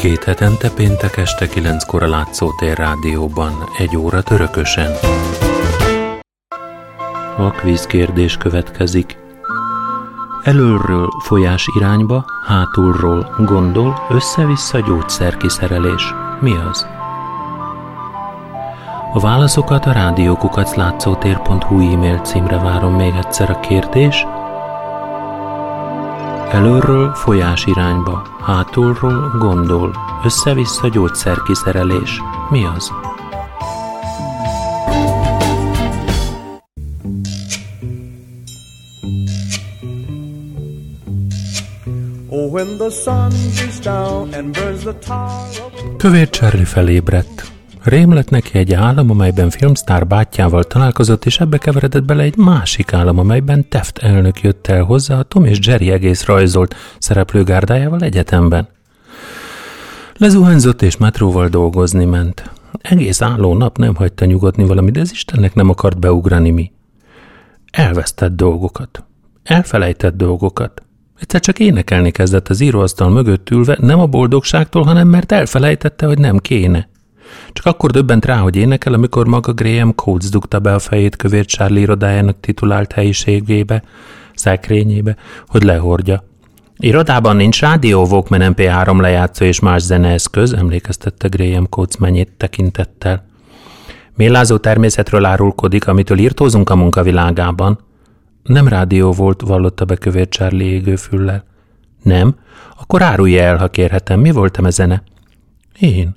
Két hetente péntek este 9-kor a Látszótér Rádióban, 1 óra törökösen. A kvízkérdés következik. Elölről folyás irányba, hátulról gondol, össze-vissza gyógyszerkiszerelés. Mi az? A válaszokat a rádiókukac@látszótér.hu e-mail címre várom. Még egyszer a kérdés. Elölről folyás irányba, hátulról gondol, össze-vissza gyógyszerkiszerelés. Mi az? Kövér Charlie felébredt. Rém lett neki egy álom, amelyben filmsztár bátyjával találkozott, és ebbe keveredett bele egy másik álom, amelyben Taft elnök jött el hozzá a Tom és Jerry egész rajzolt szereplőgárdájával egyetemben. Lezuhanyzott és metróval dolgozni ment. Egész álló nap nem hagyta nyugodni valami, de az Istennek nem akart beugrani mi. Elvesztett dolgokat. Elfelejtett dolgokat. Egyszer csak énekelni kezdett az íróasztal mögött ülve, nem a boldogságtól, hanem mert elfelejtette, hogy nem kéne. Csak akkor döbbent rá, hogy énekel, amikor maga Graham Coates dugta be a fejét Kövér Charlie irodájának titulált helyiségébe, szekrényébe, hogy lehordja. Irodában nincs rádió, Walkman MP3 lejátszó és más zeneeszköz, emlékeztette Graham Coates mennyit tekintettel. Mélázó természetről árulkodik, amitől írtózunk a munkavilágában. Nem rádió volt, vallotta be Kövér Charlie égő füllel. Nem? Akkor árulja el, ha kérhetem. Mi voltam a zene? Én.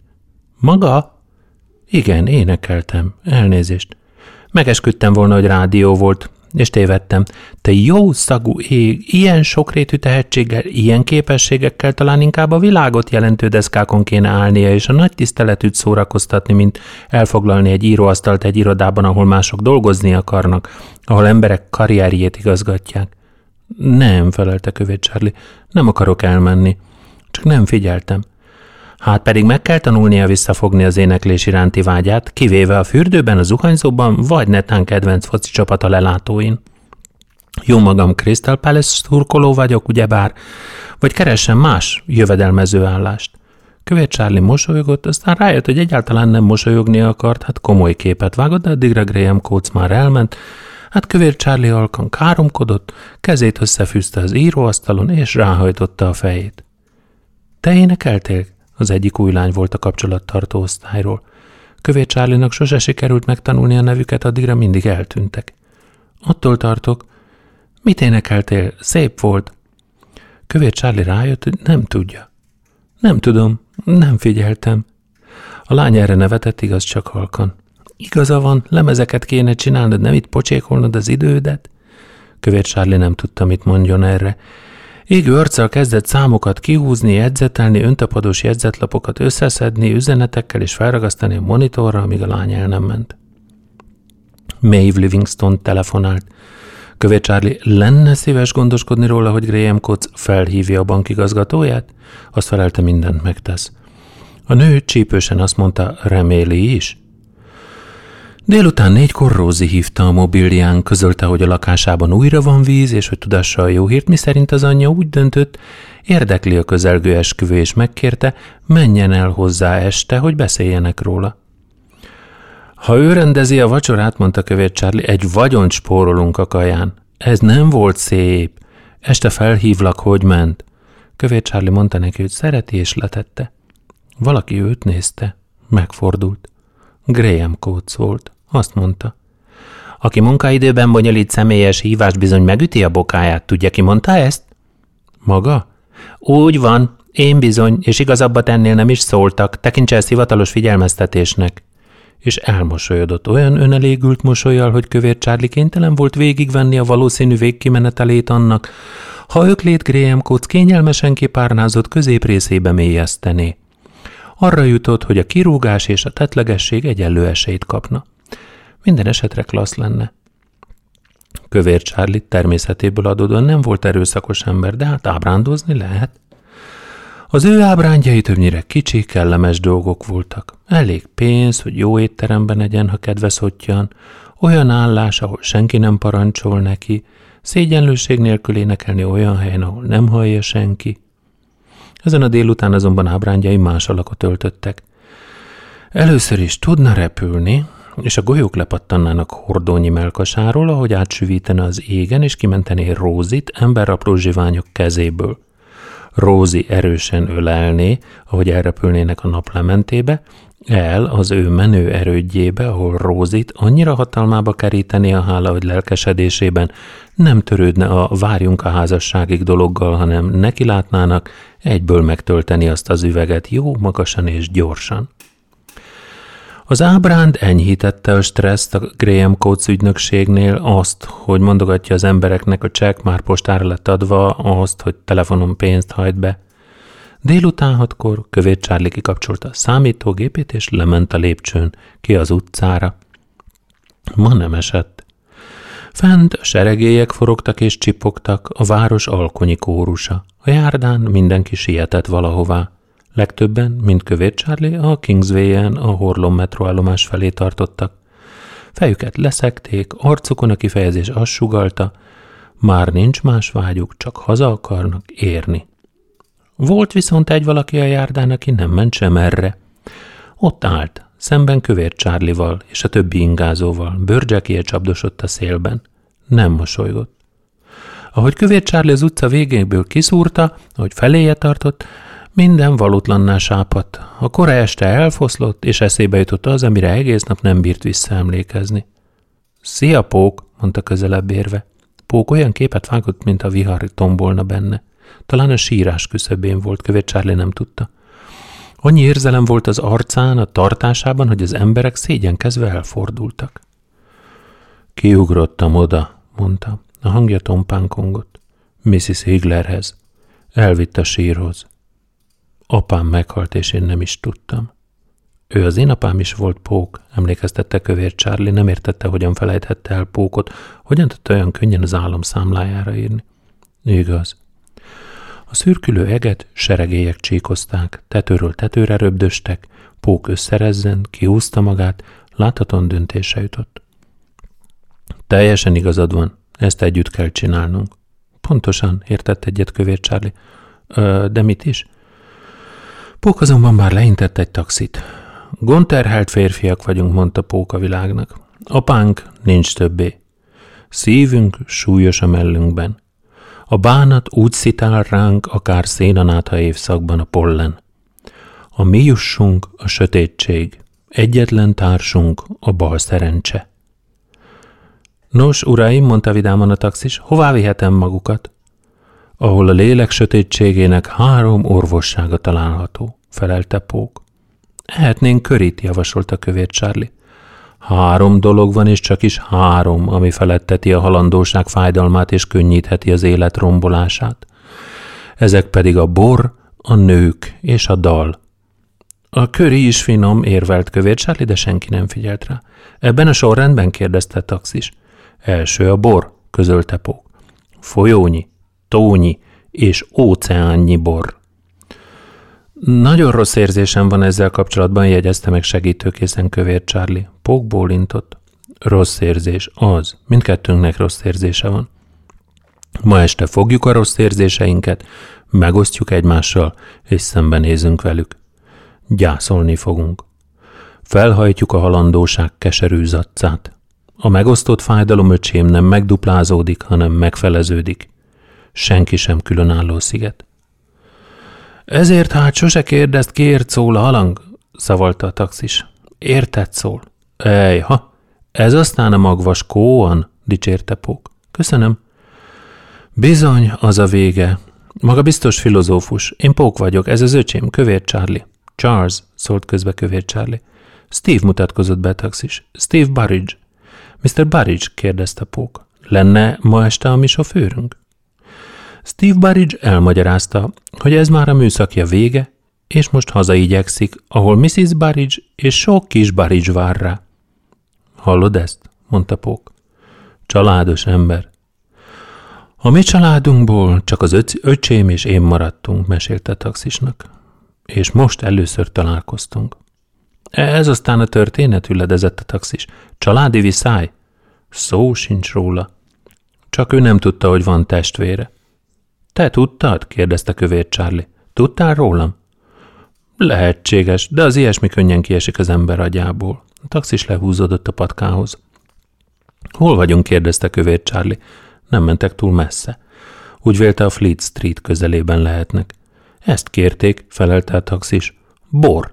Maga? Igen, énekeltem. Elnézést. Megesküdtem volna, hogy rádió volt, és tévedtem. Te jó szagú ég, ilyen sokrétű tehetséggel, ilyen képességekkel talán inkább a világot jelentő deszkákon kéne állnia, és a nagy tiszteletűt szórakoztatni, mint elfoglalni egy íróasztalt egy irodában, ahol mások dolgozni akarnak, ahol emberek karrierjét igazgatják. Nem, felelte Kövér Charlie, nem akarok elmenni. Csak nem figyeltem. Hát pedig meg kell tanulnia visszafogni az éneklés iránti vágyát, kivéve a fürdőben, a zuhanyzóban, vagy netán kedvenc foci csapat a lelátóin. Jó magam Crystal Palace szurkoló vagyok, ugyebár, vagy keressen más jövedelmező állást. Kövér Charlie mosolygott, aztán rájött, hogy egyáltalán nem mosolyogni akart, hát komoly képet vágott, de addigra Graham Coates már elment. Hát Kövér Charlie halkan káromkodott, kezét összefűzte az íróasztalon, és ráhajtotta a fejét. Te énekeltél? Az egyik új lány volt a kapcsolattartó osztályról. Kövér Charlie-nak sose sikerült megtanulni a nevüket, addigra mindig eltűntek. Attól tartok. Mit énekeltél? Szép volt. Kövér Charlie rájött, hogy nem tudja. Nem tudom, nem figyeltem. A lány erre nevetett, igaz, csak halkan. Igaza van, lemezeket kéne csinálnod, nem itt pocsékolnod az idődet? Kövér Charlie nem tudta, mit mondjon erre. Égő arccal kezdett számokat kihúzni, jegyzetelni, öntapadós jegyzetlapokat összeszedni, üzenetekkel és felragasztani a monitorra, amíg a lány el nem ment. Maeve Livingstone telefonált. Kövér Charlie lenne szíves gondoskodni róla, hogy Graham Coates felhívja a bankigazgatóját? Azt felelte, mindent megtesz. A nő csípősen azt mondta, reméli is. Délután 4-kor Rosie hívta a mobilján, közölte, hogy a lakásában újra van víz, és hogy tudassa a jó hírt, miszerint az anyja úgy döntött, érdekli a közelgő esküvő, és megkérte, menjen el hozzá este, hogy beszéljenek róla. Ha ő rendezi a vacsorát, mondta Kövér Charlie, egy vagyont spórolunk a kaján. Ez nem volt szép. Este felhívlak, hogy ment. Kövér Charlie mondta neki, hogy szereti, és letette. Valaki őt nézte. Megfordult. Graham Coates volt. Azt mondta. Aki munkaidőben bonyolít személyes hívást, bizony megüti a bokáját. Tudja, ki mondta ezt? Maga? Úgy van. Én bizony, és igazabbat ennél nem is szóltak. Tekintse ezt hivatalos figyelmeztetésnek. És elmosolyodott olyan önelégült mosollyal, hogy Kövér Charlie kénytelen volt végigvenni a valószínű végkimenetelét annak, ha öklét Graham Coates kényelmesen kipárnázott középrészébe mélyesztené. Arra jutott, hogy a kirúgás és a tettlegesség egyenlő esélyt kapna. Minden esetre klassz lenne. Kövér Charlie természetéből adódóan nem volt erőszakos ember, de hát ábrándozni lehet. Az ő ábrándjai többnyire kicsi, kellemes dolgok voltak. Elég pénz, hogy jó étteremben egyen, ha kedve szottyan, olyan állás, ahol senki nem parancsol neki, szégyenlőség nélkül énekelni olyan helyen, ahol nem hallja senki. Ezen a délután azonban ábrándjai más alakot öltöttek. Először is tudna repülni, és a golyók lepattannának hordónyi mellkasáról, ahogy átsüvítene az égen, és kimentené Rózit emberrapló zsiványok kezéből. Rózi erősen ölelné, ahogy elrepülnének a naplementébe, el az ő menő erődjébe, ahol Rózit annyira hatalmába kerítené a hála, hogy lelkesedésében nem törődne a várjunk a házasságig dologgal, hanem nekilátnának egyből megtölteni azt az üveget jó magasan és gyorsan. Az ábránd enyhítette a stresszt a Graham Coates ügynökségnél, azt, hogy mondogatja az embereknek, a csekk már postára lett adva, azt, hogy telefonon pénzt hajt be. Délután 6-kor Kövér Charlie kikapcsolta a számítógépét, és lement a lépcsőn ki az utcára. Ma nem esett. Fent a seregélyek forogtak és csipogtak, a város alkonyi kórusa. A járdán mindenki sietett valahová. Legtöbben, mint Kövér Charlie, a Kingsway-en a Horlon metróállomás felé tartottak. Fejüket leszekték, arcukon a kifejezés azt sugallta, már nincs más vágyuk, csak haza akarnak érni. Volt viszont egy valaki a járdán, aki nem ment sem erre. Ott állt, szemben Kövér Charlie-val és a többi ingázóval, bőrcsekéje csapdosott a szélben. Nem mosolygott. Ahogy Kövér Charlie az utca végéből kiszúrta, ahogy feléje tartott, minden valótlanná sápadt. A kora este elfoszlott, és eszébe jutott az, amire egész nap nem bírt visszaemlékezni. Szia, Pók, mondta közelebb érve. Pók olyan képet vágott, mint a vihar tombolna benne. Talán a sírás küszöbén volt, Kövér Charlie nem tudta. Annyi érzelem volt az arcán, a tartásában, hogy az emberek szégyenkezve elfordultak. Kiugrottam oda, mondta. A hangja tompán kongott. Mrs. Higlerhez. Elvitt a sírhoz. Apám meghalt, és én nem is tudtam. Ő az én apám is volt, Pók, emlékeztette Kövér Charlie, nem értette, hogyan felejthette el Pókot, hogyan tudta olyan könnyen az álom számlájára írni. Igaz. A szürkülő eget seregélyek csíkozták, tetőről tetőre röbdöstek, Pók összerezzen, kihúzta magát, láthatóan döntésre jutott. Teljesen igazad van, ezt együtt kell csinálnunk. Pontosan, értett egyet Kövér Charlie. De mit is? Pók azonban már leintett egy taxit. Gondterhelt férfiak vagyunk, mondta Pók a világnak. Apánk nincs többé. Szívünk súlyos a mellünkben. A bánat úgy szitál ránk, akár szénanátha évszakban a pollen. A mi jussunk a sötétség, egyetlen társunk a bal szerencse. Nos, uraim, mondta vidáman a taxis, hová vihetem magukat? Ahol a lélek sötétségének 3 orvossága található, felelte Pók. Ehetnénk Curryt, javasolta Kövér Charlie. 3 dolog van, és csak is 3, ami feletteti a halandóság fájdalmát és könnyítheti az élet rombolását. Ezek pedig a bor, a nők és a dal. A Curry is finom, érvelt Kövér Charlie, de senki nem figyelt rá. Ebben a sorrendben, kérdezte a taxis. Első a bor, közölte Pók. Folyónyi, tónyi és óceánnyi bor. Nagyon rossz érzésem van ezzel kapcsolatban, jegyezte meg segítőkészen Kövér Charlie. Pók bólintott. Rossz érzés, az. Mindkettőnknek rossz érzése van. Ma este fogjuk a rossz érzéseinket, megosztjuk egymással, és szembenézünk velük. Gyászolni fogunk. Felhajtjuk a halandóság keserű zaccát. A megosztott fájdalom, öcsém, nem megduplázódik, hanem megfeleződik. Senki sem különálló sziget. Ezért hát sose kérdezd, kiért szól a halang, szavalta a taxis. Érted szól? Ejha, ez aztán a magvas kóan, dicsérte Pók. Köszönöm. Bizony, az a vége. Maga biztos filozófus. Én Pók vagyok, ez az öcsém, Kövér Charlie. Charles, szólt közbe Kövér Charlie. Steve mutatkozott be a taxis. Steve Burridge. Mr. Burridge, kérdezte Pók. Lenne ma este a mi sofőrünk? Steve Burridge elmagyarázta, hogy ez már a műszakja vége, és most hazaigyekszik, ahol Mrs. Burridge és sok kis Burridge vár rá. Hallod ezt? Mondta Pók. Családos ember. A mi családunkból csak az öcsém és én maradtunk, mesélte a taxisnak. És most először találkoztunk. Ez aztán a történet, üledezett a taxis. Családi viszály? Szó sincs róla. Csak ő nem tudta, hogy van testvére. Te tudtad? kérdezte Kövér Charlie. Tudtál rólam? Lehetséges, de az ilyesmi könnyen kiesik az ember agyából. A taxis lehúzódott a patkához. Hol vagyunk? Kérdezte Kövér Charlie. Nem mentek túl messze. Úgy vélte, a Fleet Street közelében lehetnek. Ezt kérték, felelte a taxis. Bor.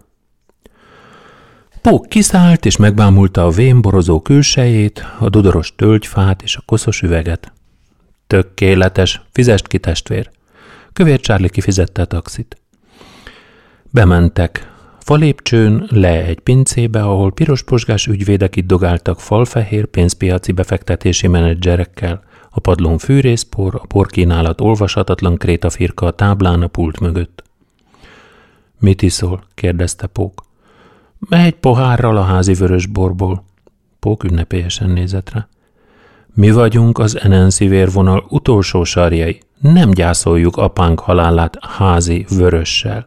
Pók kiszállt, és megbámulta a vénborozó külsejét, a dudoros tölgyfát és a koszos üveget. Tökéletes, fizest ki, testvér. Kövér Charlie kifizette a taxit. Bementek. Falépcsőn le egy pincébe, ahol pirosposgás ügyvédek iddogáltak falfehér pénzpiaci befektetési menedzserekkel, a padlón fűrészpor, a porkínálat olvashatatlan krétafirka a táblán a pult mögött. Mit iszol? Kérdezte Pók. Egy pohárral a házi vörösborból. Pók ünnepélyesen nézett rá. Mi vagyunk az Enenszi vérvonal utolsó sarjai. Nem gyászoljuk apánk halálát házi vörössel.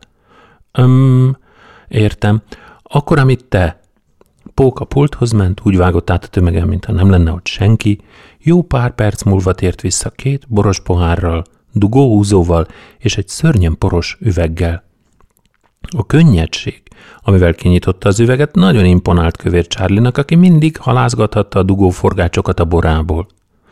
Értem. Akkor, amit te... Pók a pulthoz ment, úgy vágott át a tömegen, mintha nem lenne ott senki. Jó pár perc múlva tért vissza 2 boros pohárral, dugóhúzóval és egy szörnyen poros üveggel. A könnyedség, amivel kinyitotta az üveget, nagyon imponált Kövér Charlie-nak, aki mindig halázgathatta a dugóforgácsokat a borából.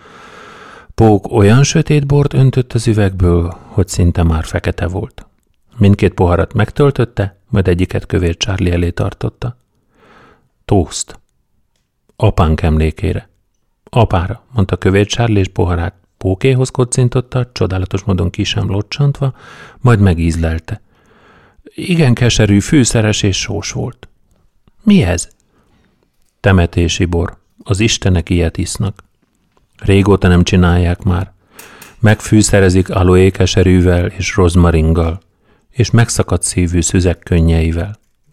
Pók olyan sötét bort öntött az üvegből, hogy szinte már fekete volt. Mindkét poharat megtöltötte, majd egyiket Kövér Charlie elé tartotta. Tószt. Apánk emlékére. Apára, mondta Kövér Charlie, és poharát Pókéhoz kocintotta, csodálatos módon ki sem locsantva, majd megízlelte. Igen keserű, fűszeres és sós volt. Mi ez? Temetési bor. Az istenek ilyet isznak. Régóta nem csinálják már. Megfűszerezik aloé keserűvel és rozmaringgal, és megszakadt szívű szüzek könnyeivel.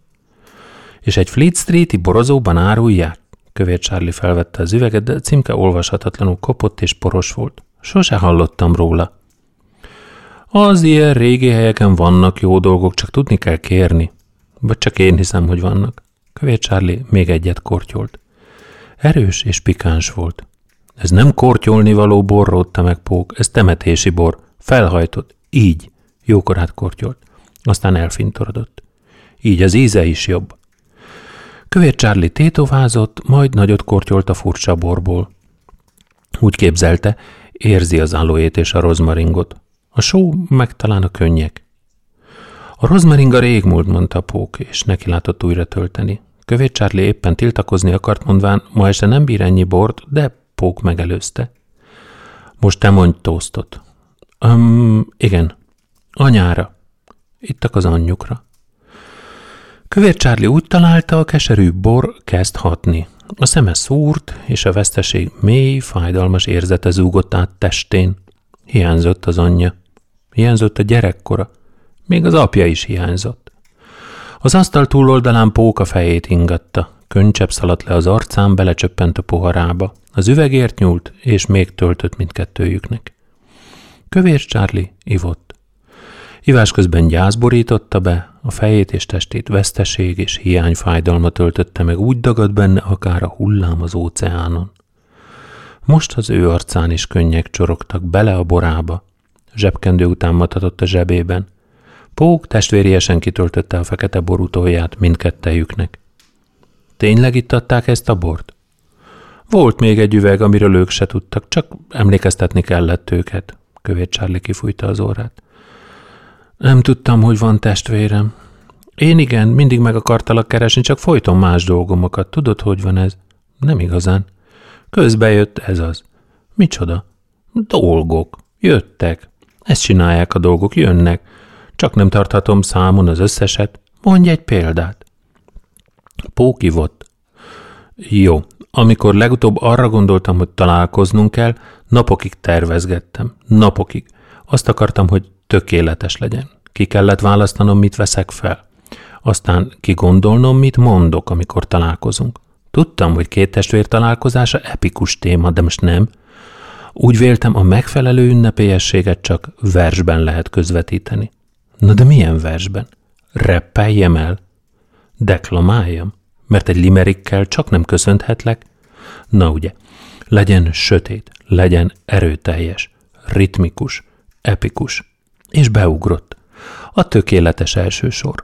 És egy Fleet Street-i borozóban árulják? Kövér Charlie felvette az üveget, de a címke olvashatatlanul kopott és poros volt. Sose hallottam róla. Az ilyen régi helyeken vannak jó dolgok, csak tudni kell kérni. Vagy csak én hiszem, hogy vannak. Kövér Charlie még egyet kortyolt. Erős és pikáns volt. Ez nem kortyolnivaló bor, ródta meg Pók, ez temetési bor. Felhajtott. Így. Jókorát kortyolt. Aztán elfintorodott. Így az íze is jobb. Kövér Charlie tétovázott, majd nagyot kortyolt a furcsa borból. Úgy képzelte, érzi az aloét és a rozmaringot. A só meg talán a könnyek. A rozmaringa régmúlt, mondta Pók, és neki látott újra tölteni. Kövér Charlie éppen tiltakozni akart, mondván, ma este nem bír ennyi bort, de Pók megelőzte. Most te mondj tóztot. Igen. Anyára. Ittak az anyjukra. Kövér Charlie úgy találta, a keserű bor kezd hatni. A szeme szúrt, és a veszteség mély, fájdalmas érzete zúgott át testén. Hiányzott az anyja. Hiányzott a gyerekkora. Még az apja is hiányzott. Az asztal túloldalán Pók a fejét ingatta. Könycsepp szaladt le az arcán, belecsöppent a poharába. Az üvegért nyúlt, és még töltött mindkettőjüknek. Kövér Charlie ivott. Ivás közben gyász borította be, a fejét és testét veszteség és hiányfájdalma töltötte meg, úgy dagadt benne, akár a hullám az óceánon. Most az ő arcán is könnyek csorogtak bele a borába. Zsebkendő után matatott a zsebében. Pók testvériesen kitöltötte a fekete ború tolját mindkettejüknek. Tényleg ittatták ezt a bort? Volt még egy üveg, amiről ők se tudtak, csak emlékeztetni kellett őket. Kövér Charlie kifújta az orrát. Nem tudtam, hogy van testvérem. Én igen, mindig meg akartalak keresni, csak folyton más dolgomokat. Tudod, hogy van ez? Nem igazán. Közbe jött ez az. Micsoda? Dolgok. Jöttek. Ezt csinálják a dolgok, jönnek. Csak nem tarthatom számon az összeset. Mondj egy példát. Pók ivott. Jó. Amikor legutóbb arra gondoltam, hogy találkoznunk kell, napokig tervezgettem. Napokig. Azt akartam, hogy tökéletes legyen. Ki kellett választanom, mit veszek fel. Aztán kigondolnom, mit mondok, amikor találkozunk. Tudtam, hogy 2 testvér találkozása epikus téma, de most nem. Úgy véltem, a megfelelő ünnepélyességet csak versben lehet közvetíteni. Na de milyen versben? Reppeljem el? Deklamáljam? Mert egy limerikkel csak nem köszönhetlek? Na ugye, legyen sötét, legyen erőteljes, ritmikus, epikus. És beugrott. A tökéletes első sor.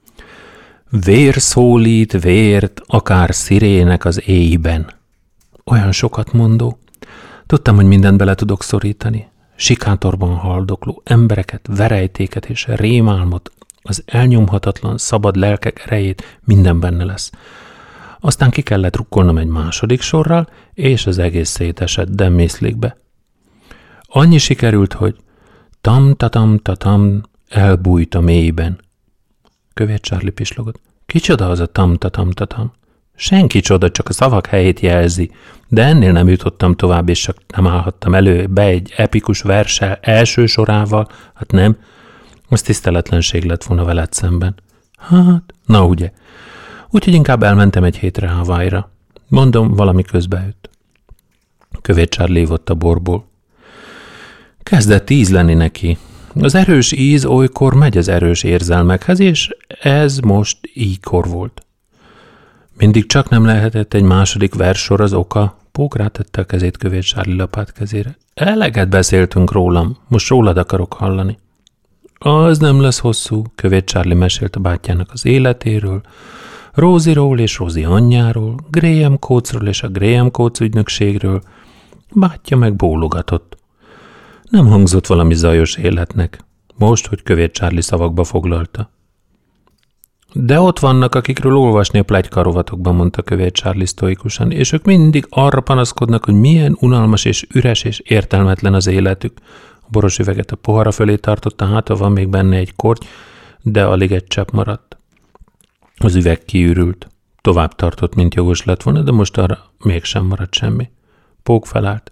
Vér szólít vért, akár szirének az éjben. Olyan sokat mondó. Tudtam, hogy mindent bele tudok szorítani. Sikátorban haldokló embereket, verejtéket és rémálmot, az elnyomhatatlan, szabad lelkek erejét, minden benne lesz. Aztán ki kellett rukkolnom egy második sorral, és az egész szétesett demészlikbe. Annyi sikerült, hogy tam-tatam-tatam elbújt a mélyben. Kövér Charlie pislogott. Kicsoda az a tam-tatam-tatam? Senki csoda, csak a szavak helyét jelzi, de ennél nem jutottam tovább, és csak nem állhattam elő be egy epikus verssel első sorával, hát nem, az tiszteletlenség lett volna veled szemben. Hát, na ugye. Úgyhogy inkább elmentem egy hétre Hawaii-ra. Mondom, valami közbeüt. Kövér Charlie ivott a borból. Kezdett íz lenni neki. Az erős íz olykor megy az erős érzelmekhez, és ez most ígykor volt. Mindig csak nem lehetett egy második verssor az oka. Pók rátette a kezét Kövér Charlie lapát kezére. Eleget beszéltünk rólam, most rólad akarok hallani. Az nem lesz hosszú, Kövér Charlie mesélt a bátyjának az életéről, Róziról és Rózi anyjáról, Graham Coatesról és a Graham Coates ügynökségről. Bátyja meg bólogatott. Nem hangzott valami zajos életnek, most, hogy Kövér Charlie szavakba foglalta. De ott vannak, akikről olvasni a pletyka rovatokban, mondta Kövér Charlie sztoikusan, és ők mindig arra panaszkodnak, hogy milyen unalmas és üres és értelmetlen az életük. A boros üveget a pohara fölé tartotta, hát van még benne egy korty, de alig egy csepp maradt. Az üveg kiürült. Tovább tartott, mint jogos lett volna, de most arra mégsem maradt semmi. Pók felállt.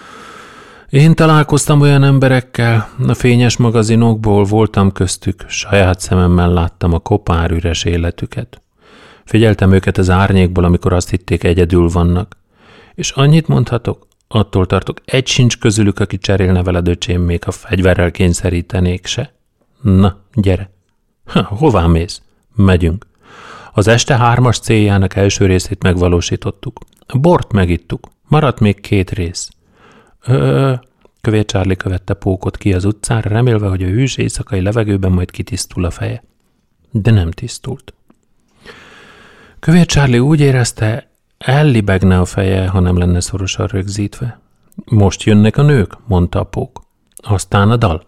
Én találkoztam olyan emberekkel, a fényes magazinokból voltam köztük, saját szememmel láttam a kopár üres életüket. Figyeltem őket az árnyékból, amikor azt hitték egyedül vannak. És annyit mondhatok, attól tartok, egy sincs közülük, aki cserélne veled, öcsém, még ha fegyverrel kényszerítenék se. Na, gyere. Hová mész? Megyünk. Az este 3-as céljának első részét megvalósítottuk. A bort megittuk. Maradt még 2 rész. Kövér Charlie követte Pókot ki az utcára, remélve, hogy a hűs éjszakai levegőben majd kitisztul a feje. De nem tisztult. Kövér Charlie úgy érezte, ellibegne a feje, ha nem lenne szorosan rögzítve. Most jönnek a nők, mondta a Pók. Aztán a dal.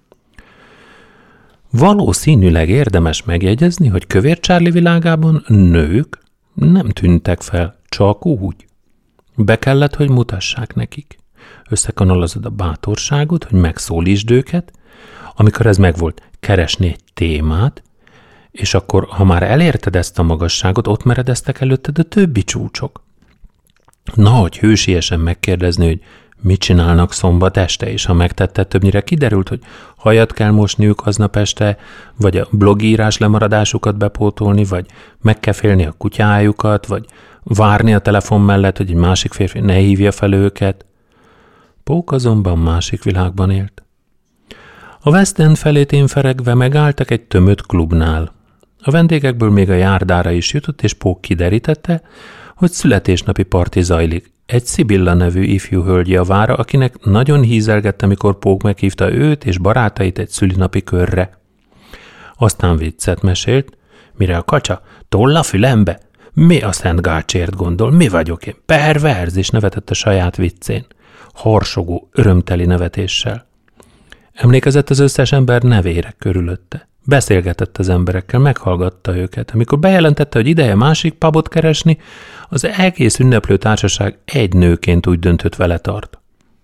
Valószínűleg érdemes megjegyezni, hogy Kövér Charlie világában nők nem tűntek fel, csak úgy. Be kellett, hogy mutassák nekik. Összekanalazod a bátorságot, hogy megszólítsd őket, amikor ez megvolt, keresni egy témát, és akkor, ha már elérted ezt a magasságot, ott meredeztek előtted a többi csúcsok. Nagy hősiesen megkérdezni, hogy mit csinálnak szombat este, és ha megtetted, többnyire kiderült, hogy hajat kell mosniuk aznap este, vagy a blogírás lemaradásukat bepótolni, vagy meg kell félni a kutyájukat, vagy várni a telefon mellett, hogy egy másik férfi ne hívja fel őket. Pók azonban másik világban élt. A West End felétén feregve megálltak egy tömött klubnál. A vendégekből még a járdára is jutott, és Pók kiderítette, hogy születésnapi parti zajlik. Egy Szibilla nevű ifjú hölgy javára, akinek nagyon hízelgette, mikor Pók meghívta őt és barátait egy szülinapi körre. Aztán viccet mesélt, mire a kacsa toll a fülembe. Mi a Szent Gácsért gondol? Mi vagyok én? Perverz, és nevetett a saját viccén. Harsogó, örömteli nevetéssel. Emlékezett az összes ember nevére körülötte. Beszélgetett az emberekkel, meghallgatta őket. Amikor bejelentette, hogy ideje másik pubot keresni, az egész ünneplő társaság egy nőként úgy döntött, vele tart.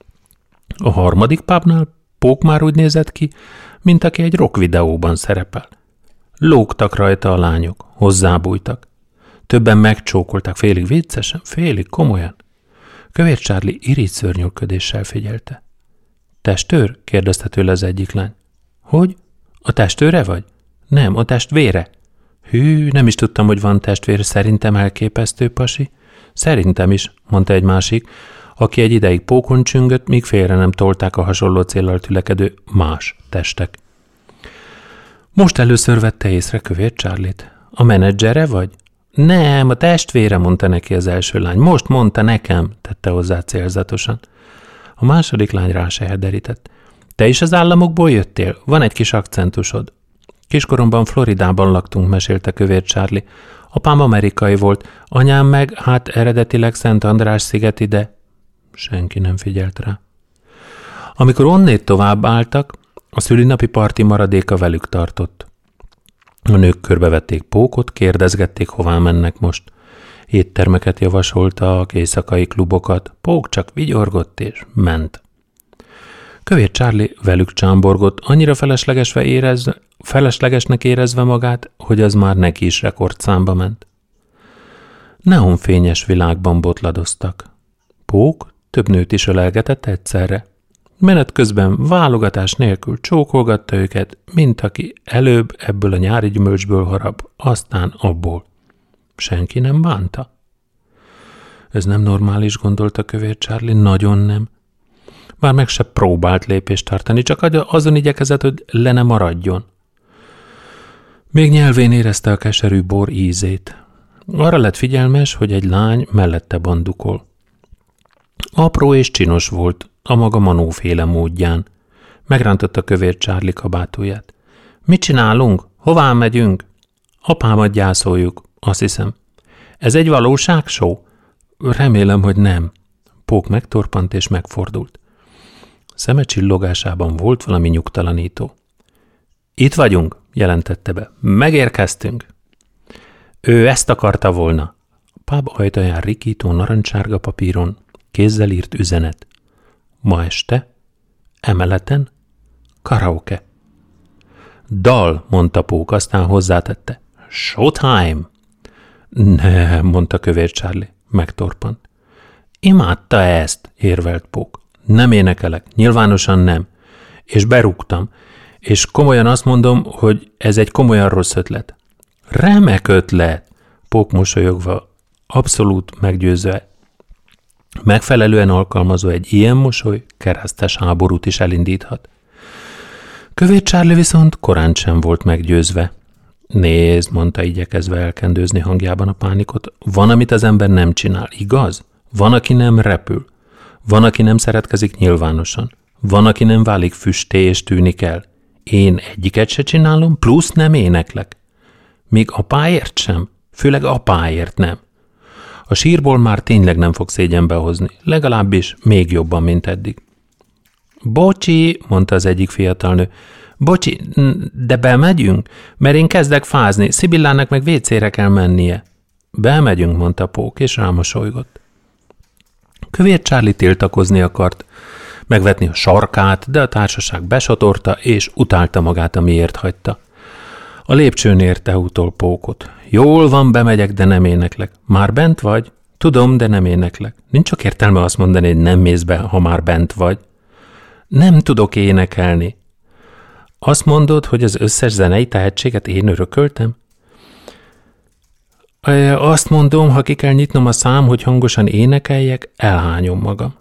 A harmadik pubnál Pók már úgy nézett ki, mint aki egy rock videóban szerepel. Lógtak rajta a lányok, hozzábújtak. Többen megcsókolták, félig viccesen, félig komolyan. Kövér Charlie irigy szörnyűködéssel figyelte. Testőr? kérdezte tőle az egyik lány. Hogy? A testőre vagy? Nem, a testvére. Hű, nem is tudtam, hogy van testvér, szerintem elképesztő, pasi. Szerintem is, mondta egy másik, aki egy ideig Pókon csüngött, míg félre nem tolták a hasonló céllal tülekedő más testek. Most először vette észre Kövér Charlie-t. A menedzsere vagy? Nem, a testvére, mondta neki az első lány. Most mondta nekem, tette hozzá célzatosan. A második lány rá se hederített. Te is az államokból jöttél? Van egy kis akcentusod. Kiskoromban Floridában laktunk, mesélte Kövér Charlie. Apám amerikai volt, anyám meg, hát eredetileg Szent András szigeti, de senki nem figyelt rá. Amikor onnét tovább álltak, a szülinapi parti maradéka velük tartott. A nők körbevették Pókot, kérdezgették, hová mennek most. Éttermeket javasoltak, éjszakai klubokat, Pók csak vigyorgott és ment. Kövér Charlie velük csámborgott, annyira feleslegesnek érezve magát, hogy az már neki is rekordszámba ment. Neonfényes világban botladoztak. Pók több nőt is ölelgetett egyszerre. Menet közben válogatás nélkül csókolgatta őket, mint aki előbb ebből a nyári gyümölcsből harap, aztán abból. Senki nem bánta. Ez nem normális, gondolta Kövér Charlie, nagyon nem. Már meg se próbált lépést tartani, csak azon igyekezett, hogy le ne maradjon. Még nyelvén érezte a keserű bor ízét. Arra lett figyelmes, hogy egy lány mellette bandukol. Apró és csinos volt, a maga manóféle módján. Megrántotta Kövér Charlie kabátóját. Mit csinálunk? Hová megyünk? Apámat gyászoljuk, azt hiszem. Ez egy valóságshow? Remélem, hogy nem. Pók megtorpant és megfordult. Szeme csillogásában volt valami nyugtalanító. Itt vagyunk, jelentette be. Megérkeztünk. Ő ezt akarta volna. A pub ajtaján rikító narancsárga papíron kézzel írt üzenet. Ma este, emeleten, karaoke. Dal, mondta Pók, aztán hozzátette. Showtime! Nem, mondta Kövér Charlie, megtorpant. Imádta ezt, érvelt Pók. Nem énekelek, nyilvánosan nem. És berúgtam. És komolyan azt mondom, hogy ez egy komolyan rossz ötlet. Remek ötlet! Pók mosolyogva, abszolút meggyőzve. Megfelelően alkalmazó egy ilyen mosoly keresztes háborút is elindíthat. Kövér Charlie viszont korán sem volt meggyőzve. Nézd, mondta igyekezve elkendőzni hangjában a pánikot, van, amit az ember nem csinál, igaz? Van, aki nem repül. Van, aki nem szeretkezik nyilvánosan. Van, aki nem válik füsté és tűnik el. Én egyiket se csinálom, plusz nem éneklek. Még apáért sem, főleg apáért nem. A sírból már tényleg nem fog szégyenbe hozni, legalábbis még jobban, mint eddig. Bocsi, mondta az egyik fiatalnő. Bocsi, de bemegyünk? Mert én kezdek fázni, Szibillának meg vécére kell mennie. Bemegyünk, mondta Pók, és rámosolygott. Kövér Charlie tiltakozni akart, megvetni a sarkát, de a társaság besotorta, és utálta magát, amiért hagyta. A lépcsőn érte utol Pókot. Jól van, bemegyek, de nem éneklek. Már bent vagy? Tudom, de nem éneklek. Nincs csak értelme azt mondani, hogy nem mész be, ha már bent vagy. Nem tudok énekelni. Azt mondod, hogy az összes zenei tehetséget én örököltem? Azt mondom, ha ki kell nyitnom a szám, hogy hangosan énekeljek, elhányom magam.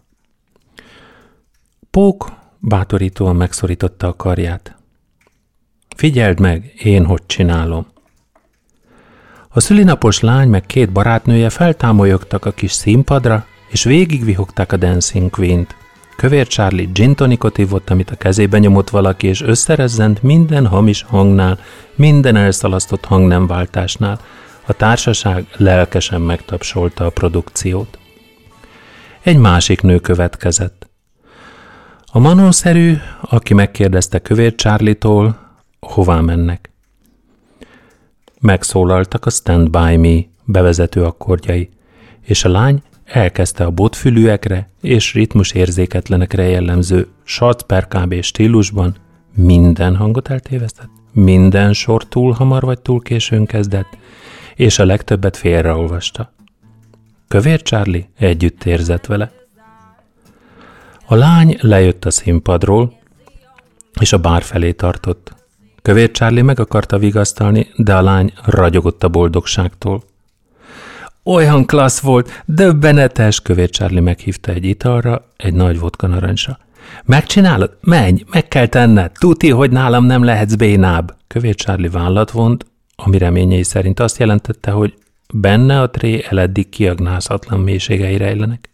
Pók bátorítóan megszorította a karját. Figyeld meg, én hogy csinálom. A szülinapos lány meg két barátnője feltámolyogtak a kis színpadra, és végigvihogták a Dancing Queen-t. Kövér Charlie gin tonicot ivott, amit a kezébe nyomott valaki, és összerezzent minden hamis hangnál, minden elszalasztott hangnemváltásnál. A társaság lelkesen megtapsolta a produkciót. Egy másik nő következett. A manószerű, aki megkérdezte Kövér Charlie-tól, hová mennek. Megszólaltak a Stand By Me bevezető akkordjai, és a lány elkezdte a botfülűekre és ritmusérzéketlenekre jellemző short per kb. Stílusban minden hangot eltévesztett, minden sor túl hamar vagy túl későn kezdett, és a legtöbbet félreolvasta. Kövér Charlie együtt érzett vele. A lány lejött a színpadról, és a bár felé tartott. Kövér Charlie meg akarta vigasztalni, de a lány ragyogott a boldogságtól. Olyan klassz volt, döbbenetes! Kövér Charlie meghívta egy italra, egy nagy vodka narancsra. Megcsinálod? Menj, meg kell tenned! Tuti, hogy nálam nem lehetsz bénább! Kövér Charlie vállat vont, ami reményei szerint azt jelentette, hogy benne a tré eleddig kiaknázhatlan mélységei rejlenek.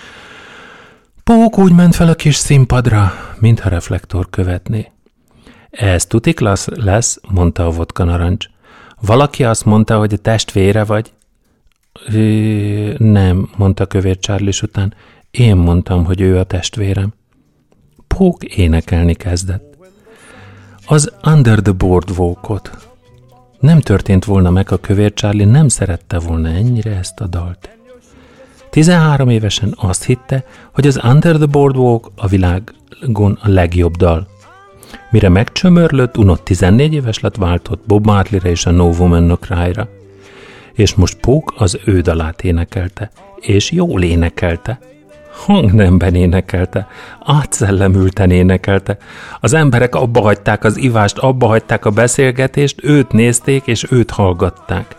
Pók úgy ment fel a kis színpadra, mintha reflektor követné. Ez tutik lesz, mondta a vodka narancs. Valaki azt mondta, hogy a testvére vagy? Nem, mondta Kövér Charlie után. Én mondtam, hogy ő a testvérem. Pók énekelni kezdett. Az Under the Boardwalkot. Nem történt volna meg, ha Kövér Charlie nem szerette volna ennyire ezt a dalt. 13 évesen azt hitte, hogy az Under the Boardwalk a világon a legjobb dal. Mire megcsömörlött, unott 14 éves lett, váltott Bob Marleyre és a No Woman No Cry-ra. És most Pók az ő dalát énekelte, és jól énekelte. Hangnemben énekelte, átszellemülten énekelte. Az emberek abba hagyták az ivást, abba hagyták a beszélgetést, őt nézték és őt hallgatták.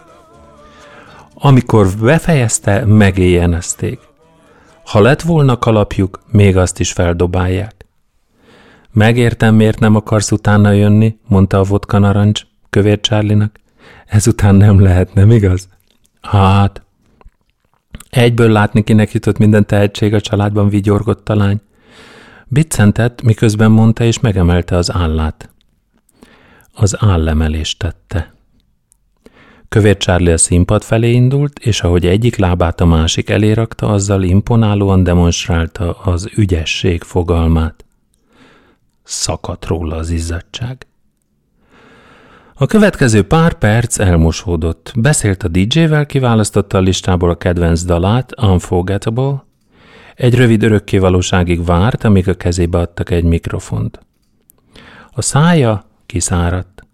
Amikor befejezte, megéjjenezték. Ha lett volna kalapjuk, még azt is feldobálják. Megértem, miért nem akarsz utána jönni, mondta a vodka narancs Kövér Charlie-nak. Ezután nem lehet, nem igaz? Hát, egyből látni, kinek jutott minden tehetség a családban, vigyorgott a lány. Biccentett, miközben mondta, és megemelte az állát. Az állemelést tette. Kövér Charlie a színpad felé indult, és ahogy egyik lábát a másik elé rakta, azzal imponálóan demonstrálta az ügyesség fogalmát. Szakadt róla az izzadtság. A következő pár perc elmosódott. Beszélt a DJ-vel, kiválasztotta a listából a kedvenc dalát, Unforgettable. Egy rövid örökkévalóságig várt, amíg a kezébe adtak egy mikrofont. A szája kiszáradt.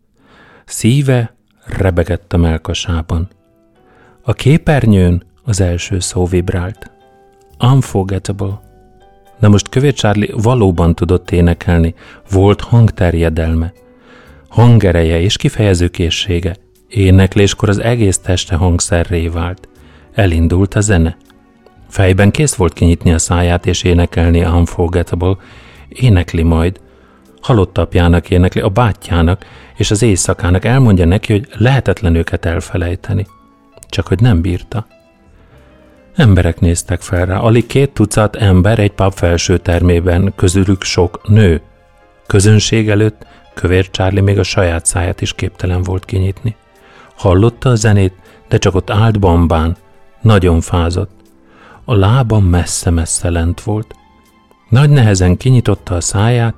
Szíve rebegett a mellkasában. A képernyőn az első szó vibrált. Unforgettable. Na most Kövér Charlie valóban tudott énekelni, volt hangterjedelme, hangereje és kifejezőkészsége. Énekléskor az egész teste hangszerré vált. Elindult a zene. Fejben kész volt kinyitni a száját és énekelni Unforgettable. Énekli majd. Halott apjának énekli, a bátyjának és az éjszakának, elmondja neki, hogy lehetetlen őket elfelejteni. Csak hogy nem bírta. Emberek néztek fel rá, alig 2 tucat ember egy pub felső termében, közülük sok nő. Közönség előtt Kövér Charlie még a saját száját is képtelen volt kinyitni. Hallotta a zenét, de csak ott állt bambán. Nagyon fázott. A lába messze-messze lent volt. Nagy nehezen kinyitotta a száját.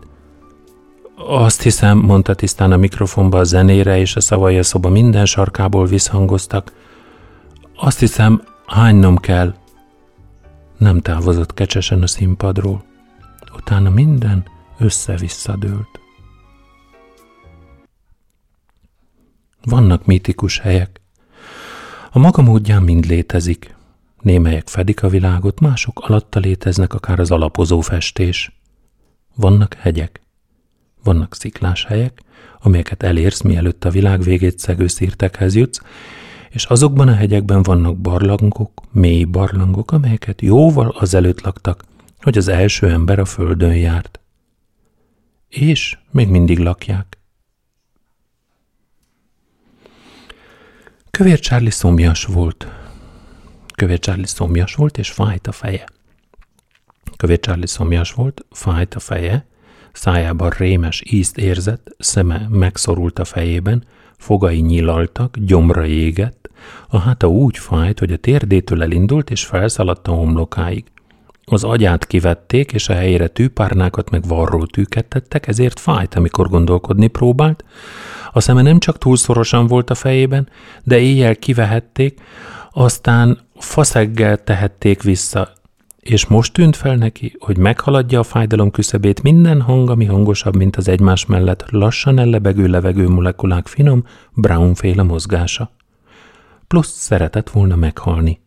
Azt hiszem, mondta tisztán a mikrofonba a zenére, és a szavai a szoba minden sarkából visszhangoztak. Azt hiszem, hánynom kell. Nem távozott kecsesen a színpadról. Utána minden össze-vissza dőlt. Vannak mítikus helyek. A maga módján mind létezik. Némelyek fedik a világot, mások alatta léteznek, akár az alapozó festés. Vannak hegyek. Vannak sziklás helyek, amelyeket elérsz, mielőtt a világ végét szegő szirtekhez jutsz, és azokban a hegyekben vannak barlangok, mély barlangok, amelyeket jóval azelőtt laktak, hogy az első ember a földön járt. És még mindig lakják. Kövér Charlie szomjas volt. Kövér Charlie szomjas volt, és fájt a feje. Kövér Charlie szomjas volt, fájt a feje, szájában rémes ízt érzett, szeme megszorult a fejében, fogai nyilaltak, gyomra égett, a háta úgy fájt, hogy a térdétől elindult és felszaladt a homlokáig. Az agyát kivették, és a helyére tűpárnákat meg varrótűket tettek, ezért fájt, amikor gondolkodni próbált. A szeme nem csak túl szorosan volt a fejében, de éjjel kivehették, aztán faszeggel tehették vissza, és most tűnt fel neki, hogy meghaladja a fájdalom küszöbét minden hang, ami hangosabb, mint az egymás mellett lassan ellebegő levegő molekulák finom, brownféle mozgása. Plusz szeretett volna meghalni.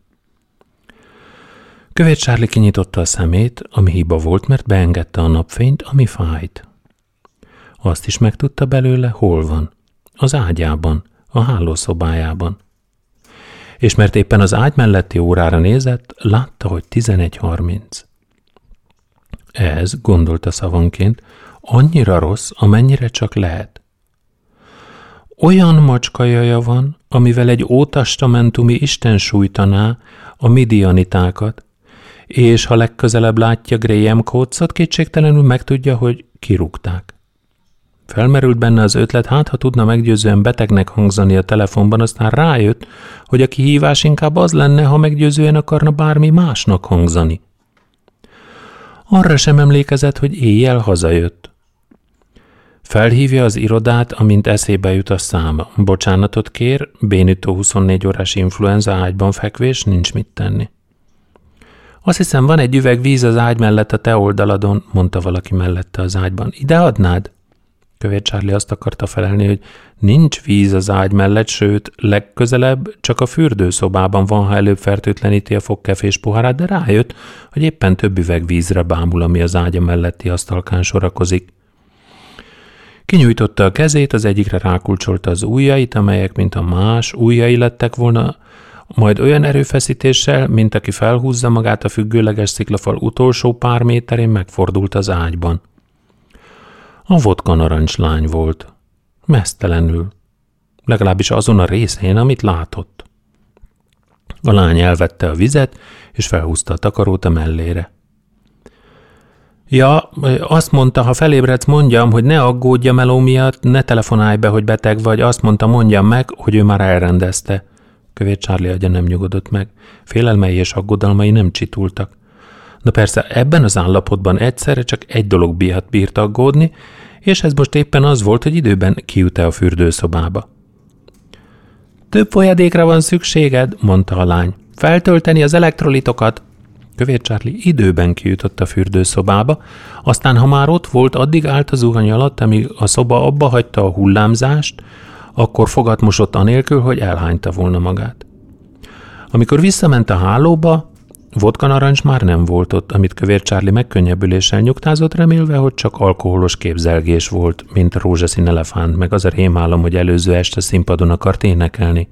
Kövér Charlie kinyitotta a szemét, ami hiba volt, mert beengedte a napfényt, ami fájt. Azt is megtudta belőle, hol van. Az ágyában, a hálószobájában. És mert éppen az ágy melletti órára nézett, látta, hogy 11:30. Ez, gondolta szavanként, annyira rossz, amennyire csak lehet. Olyan macskajaja van, amivel egy ótestamentumi isten sújtaná a midianitákat, és ha legközelebb látja Graham Coatesot, kétségtelenül megtudja, hogy kirúgták. Felmerült benne az ötlet, ha tudna meggyőzően betegnek hangzani a telefonban, aztán rájött, hogy a kihívás inkább az lenne, ha meggyőzően akarna bármi másnak hangzani. Arra sem emlékezett, hogy éjjel hazajött. Felhívja az irodát, amint eszébe jut a száma. Bocsánatot kér, bénító 24 órás influenza ágyban fekvés, nincs mit tenni. Azt hiszem, van egy üveg víz az ágy mellett a te oldaladon, mondta valaki mellette az ágyban. Ide adnád? Kövér Charlie azt akarta felelni, hogy nincs víz az ágy mellett, sőt, legközelebb csak a fürdőszobában van, ha előbb fertőtleníti a fogkefés pohárát, de rájött, hogy éppen több üveg vízre bámul, ami az ágya melletti asztalkán sorakozik. Kinyújtotta a kezét, az egyikre rákulcsolta az ujjait, amelyek, mint a más ujjai lettek volna, majd olyan erőfeszítéssel, mint aki felhúzza magát a függőleges sziklafal utolsó pár méterén, megfordult az ágyban. A vodka narancslány volt. Meztelenül. Legalábbis azon a részén, amit látott. A lány elvette a vizet, és felhúzta a takarót a mellére. Ja, azt mondta, ha felébredsz, mondjam, hogy ne aggódj a meló miatt, ne telefonálj be, hogy beteg vagy, azt mondta, mondjam meg, hogy ő már elrendezte. Kövér Charlie agya nem nyugodott meg. Félelmei és aggodalmai nem csitultak. Na persze, ebben az állapotban egyszerre csak egy dolog miatt bírt aggódni, és ez most éppen az volt, hogy időben kijut-e a fürdőszobába. Több folyadékra van szükséged, mondta a lány. Feltölteni az elektrolitokat. Kövér Charlie időben kijutott a fürdőszobába, aztán ha már ott volt, addig állt a zuhany alatt, amíg a szoba abba hagyta a hullámzást, akkor fogat mosott anélkül, hogy elhányta volna magát. Amikor visszament a hálóba, vodka narancs már nem volt ott, amit Kövér Charlie megkönnyebbüléssel nyugtázott, remélve, hogy csak alkoholos képzelgés volt, mint a rózsaszín elefánt, meg az a rémálom, hogy előző este színpadon akart énekelni.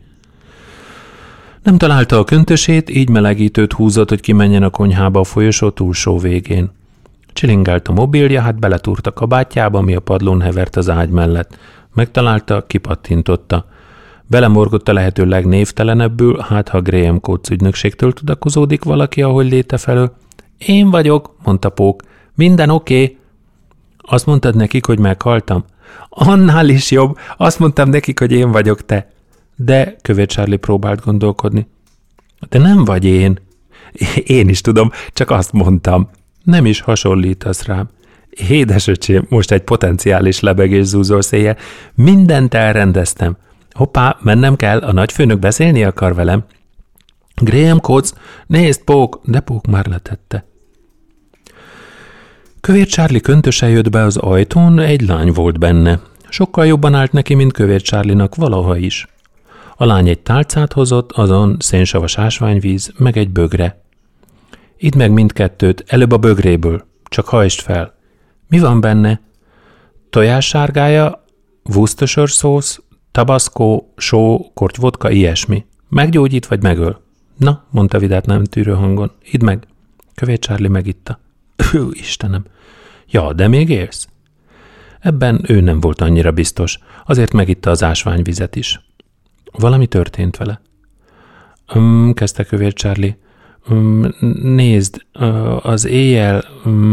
Nem találta a köntösét, így melegítőt húzott, hogy kimenjen a konyhába a folyosó túlsó végén. Csilingált a mobilja, hát beletúrt a kabátjába, ami a padlón hevert az ágy mellett. Megtalálta, kipattintotta. Belemorgott a lehető legnévtelenebbül, hát ha Graham Coates ügynökségtől tudakozódik valaki, ahogy léte felől. Én vagyok, mondta Pók. Minden oké. Azt mondtad nekik, hogy meghaltam? Annál is jobb. Azt mondtam nekik, hogy én vagyok te. De, Kövér Charlie próbált gondolkodni. De nem vagy én. Én is tudom, csak azt mondtam. Nem is hasonlítasz rám. Édesöcsém, most egy potenciális lebegés zúzol széjjel. Mindent elrendeztem. Hoppá, mennem kell, a nagyfőnök beszélni akar velem. Graham Coates, nézd, Pók, de Pók már letette. Kövér Charlie köntöse jött be az ajtón, egy lány volt benne. Sokkal jobban állt neki, mint Kövér Charlie-nak valaha is. A lány egy tálcát hozott, azon szénsavas ásványvíz, meg egy bögre. Idd meg mindkettőt, előbb a bögréből, csak hajtsd fel. Mi van benne? Tojássárgája, Worcestershire szósz, tabasco, só, korty vodka, ilyesmi. Meggyógyít vagy megöl? Na, mondta Vidát nem tűrő hangon. Idd meg. Kövér Charlie megitta. Istenem. Ja, de még élsz? Ebben ő nem volt annyira biztos, azért megitta az ásványvizet is. Valami történt vele. Kezdte Kövér Charlie. Nézd, az éjjel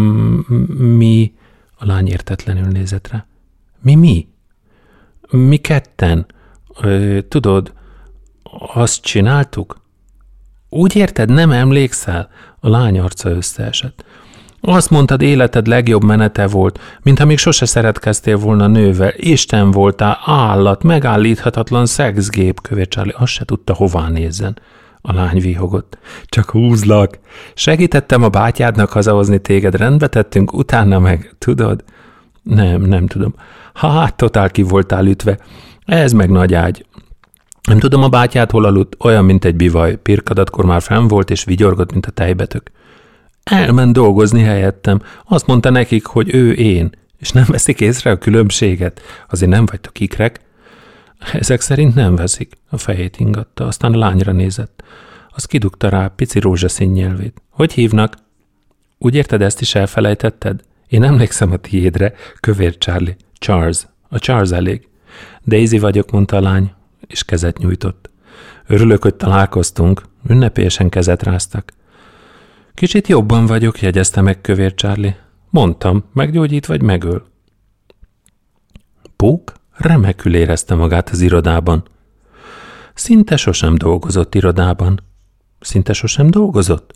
mi... A lány értetlenül nézett rá. Mi? Mi ketten? Tudod, azt csináltuk? Úgy érted, nem emlékszel? A lány arca összeesett. Azt mondtad, életed legjobb menete volt, mintha még sose szeretkeztél volna nővel. Isten voltál, állat, megállíthatatlan szexgép. Kövér Charlie azt se tudta, hová nézzen. A lány vihogott. Csak húzlak. Segítettem a bátyádnak hazahozni téged, rendbe tettünk, utána meg, tudod? Nem tudom. Hát, totál ki voltál ütve. Ez meg nagy ágy. Nem tudom, a bátyád hol aludt, olyan, mint egy bivaj. Pirkadatkor már fenn volt, és vigyorgott, mint a tejbetök. Elment dolgozni helyettem. Azt mondta nekik, hogy ő én. És nem veszik észre a különbséget. Azért nem vagytok ikrek. Ezek szerint nem veszik. A fejét ingatta, aztán a lányra nézett. Az kidugta rá pici rózsaszín nyelvét. Hogy hívnak? Úgy érted, ezt is elfelejtetted? Én emlékszem a tiédre, Kövér Charlie. Charles. A Charles elég. Daisy vagyok, mondta a lány, és kezet nyújtott. Örülök, hogy találkoztunk. Ünnepélyesen kezet ráztak. Kicsit jobban vagyok, jegyezte meg Kövér Charlie. Mondtam, meggyógyít vagy megöl. Pók remekül érezte magát az irodában. Szinte sosem dolgozott irodában. Szinte sosem dolgozott.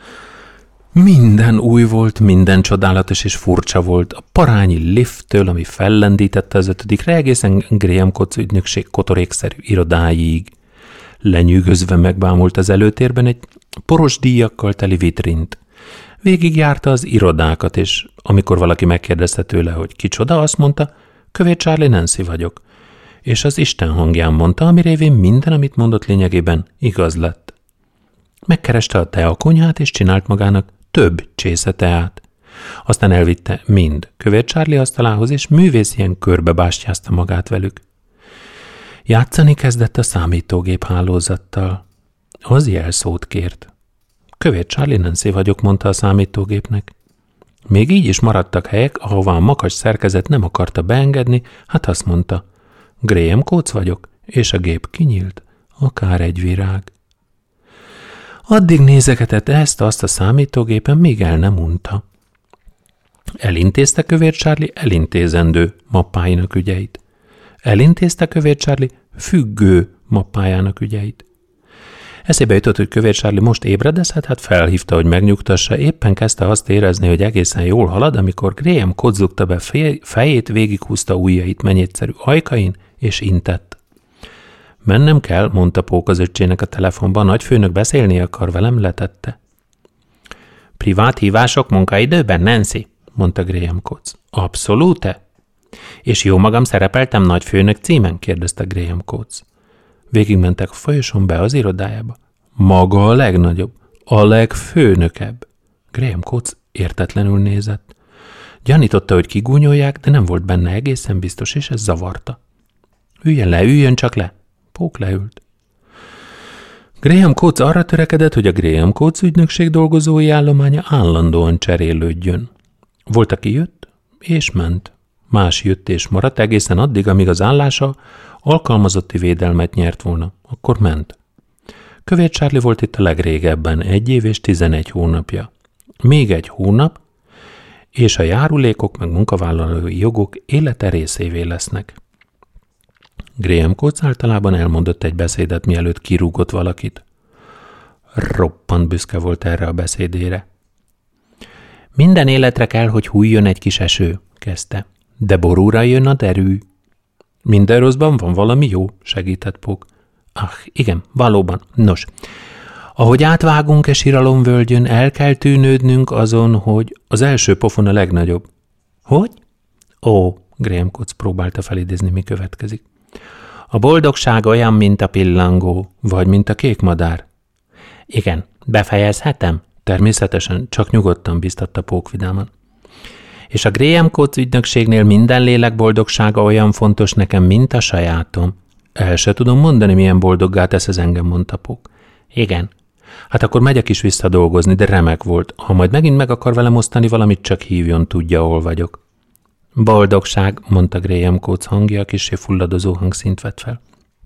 Minden új volt, minden csodálatos és furcsa volt. A parányi lifttől, ami fellendítette az 5-re, egészen Graham Coates ügynökség kotorékszerű irodáig. Lenyűgözve megbámult az előtérben egy poros díjakkal teli vitrint. Végigjárta az irodákat, és amikor valaki megkérdezte tőle, hogy kicsoda, azt mondta, Kövér Charlie Nancy vagyok. És az Isten hangján mondta, ami révén minden, amit mondott lényegében igaz lett. Megkereste a teakonyhát, és csinált magának több csésze teát. Aztán elvitte mind Kövér Charlie asztalához, és művészien körbebástyázta magát velük. Játszani kezdett a számítógép hálózattal. Az jelszót kért. Kövér Charlie Nancy vagyok, mondta a számítógépnek. Még így is maradtak helyek, ahová a makas szerkezet nem akarta beengedni, hát azt mondta, Graham Coates vagyok, és a gép kinyílt, akár egy virág. Addig nézegetett ezt-azt a számítógépen, míg el nem unta. Elintézte Kövér Charlie elintézendő mappáinak ügyeit. Elintézte Kövér Charlie függő mappájának ügyeit. Eszébe jutott, hogy Kövér Charlie most ébredezhet, hát felhívta, hogy megnyugtassa, éppen kezdte azt érezni, hogy egészen jól halad, amikor Graham Coates zugta be fejét, végighúzta ujjait menyétszerű ajkain, és intett. Mennem kell, mondta Pók az öccsének a telefonban, nagyfőnök beszélni akar velem, letette. Privát hívások munkaidőben, Nancy? Mondta Graham Coates. Abszolút-e? És jó magam szerepeltem nagyfőnök címen? Kérdezte Graham Coates. Végigmentek a folyoson be az irodájába. Maga a legnagyobb, a legfőnökebb. Graham Coates értetlenül nézett. Gyanította, hogy kigúnyolják, de nem volt benne egészen biztos, és ez zavarta. Üljön csak le. Pók leült. Graham Coates arra törekedett, hogy a Graham Coates ügynökség dolgozói állománya állandóan cserélődjön. Volt, aki jött és ment. Más jött és maradt egészen addig, amíg az állása alkalmazotti védelmet nyert volna. Akkor ment. Kövér Charlie volt itt a legrégebben, 1 év és 11 hónapja. Még 1 hónap, és a járulékok meg munkavállalói jogok élete részévé lesznek. Graham Coates általában elmondott egy beszédet, mielőtt kirúgott valakit. Roppant büszke volt erre a beszédére. Minden életre kell, hogy hújjon egy kis eső, kezdte. De borúra jön a derű. Minden rosszban van valami jó, segített Pók. Igen, valóban. Nos, ahogy átvágunk síralomvölgyön, el kell tűnődnünk azon, hogy az első pofon a legnagyobb. Hogy? Graham Coates próbálta felidézni, mi következik. A boldogság olyan, mint a pillangó, vagy mint a kék madár. Igen, befejezhetem? Természetesen, csak nyugodtan, biztatta Pók vidáman. És a Graham Coates ügynökségnél minden lélek boldogsága olyan fontos nekem, mint a sajátom. El se tudom mondani, milyen boldoggá tesz ez engem, mondta Pók. Igen. Hát akkor megyek is vissza dolgozni, de remek volt. Ha majd megint meg akar velem osztani valamit, csak hívjon, tudja, hol vagyok. Boldogság, mondta Graham Coates hangja, kissé fulladozó hangszint vett fel.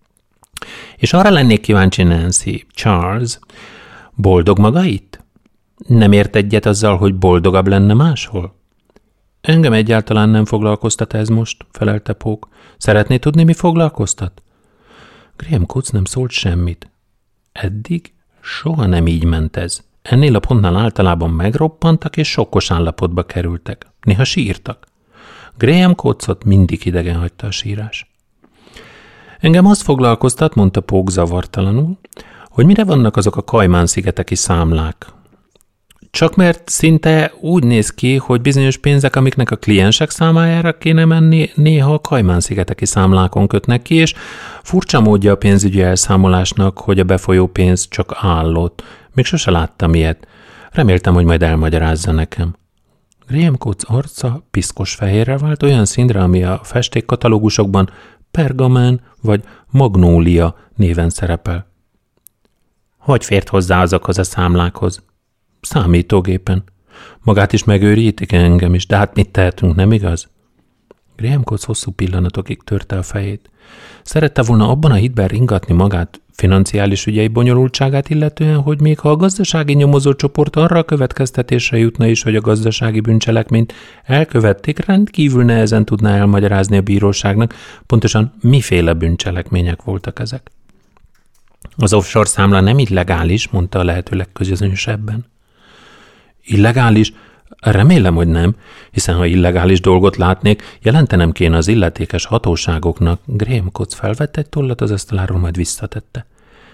És arra lennék kíváncsi, Nancy, Charles, boldog maga itt? Nem ért egyet azzal, hogy boldogabb lenne máshol? Engem egyáltalán nem foglalkoztat ez most, felelte Pók. Szeretné tudni, mi foglalkoztat? Graham Coates nem szólt semmit. Eddig soha nem így ment ez. Ennél a pontnál általában megroppantak és sokkos állapotba kerültek. Néha sírtak. Graham Coatesot mindig idegen hagyta a sírás. Engem azt foglalkoztat, mondta Pók zavartalanul, hogy mire vannak azok a Kajmán-szigeteki számlák. Csak mert szinte úgy néz ki, hogy bizonyos pénzek, amiknek a kliensek számájára kéne menni, néha a Kajmán-szigeteki számlákon kötnek ki, és furcsa módja a pénzügyi elszámolásnak, hogy a befolyó pénz csak állott. Még sose láttam ilyet. Reméltem, hogy majd elmagyarázza nekem. Graham Coates arca piszkos fehérre vált, olyan színre, ami a festékkatalógusokban Pergamen vagy Magnólia néven szerepel. Hogy fért hozzá azokhoz a számlákhoz? Számítógépen. Magát is megőrítik, engem is, de hát mit tehetünk, nem igaz? Graham Coates hosszú pillanatokig törte a fejét. Szerette volna abban a hitben ringatni magát, financiális ügyei bonyolultságát illetően, hogy még ha a gazdasági nyomozócsoport arra a következtetésre jutna is, hogy a gazdasági bűncselekményt elkövették, rendkívül nehezen tudná elmagyarázni a bíróságnak, pontosan miféle bűncselekmények voltak ezek. Az offshore számla nem illegális, mondta a lehető legközönösebben. Illegális? Remélem, hogy nem, hiszen ha illegális dolgot látnék, jelentenem kéne az illetékes hatóságoknak. Graham Coates felvette egy tollat az asztaláról, majd visszatette.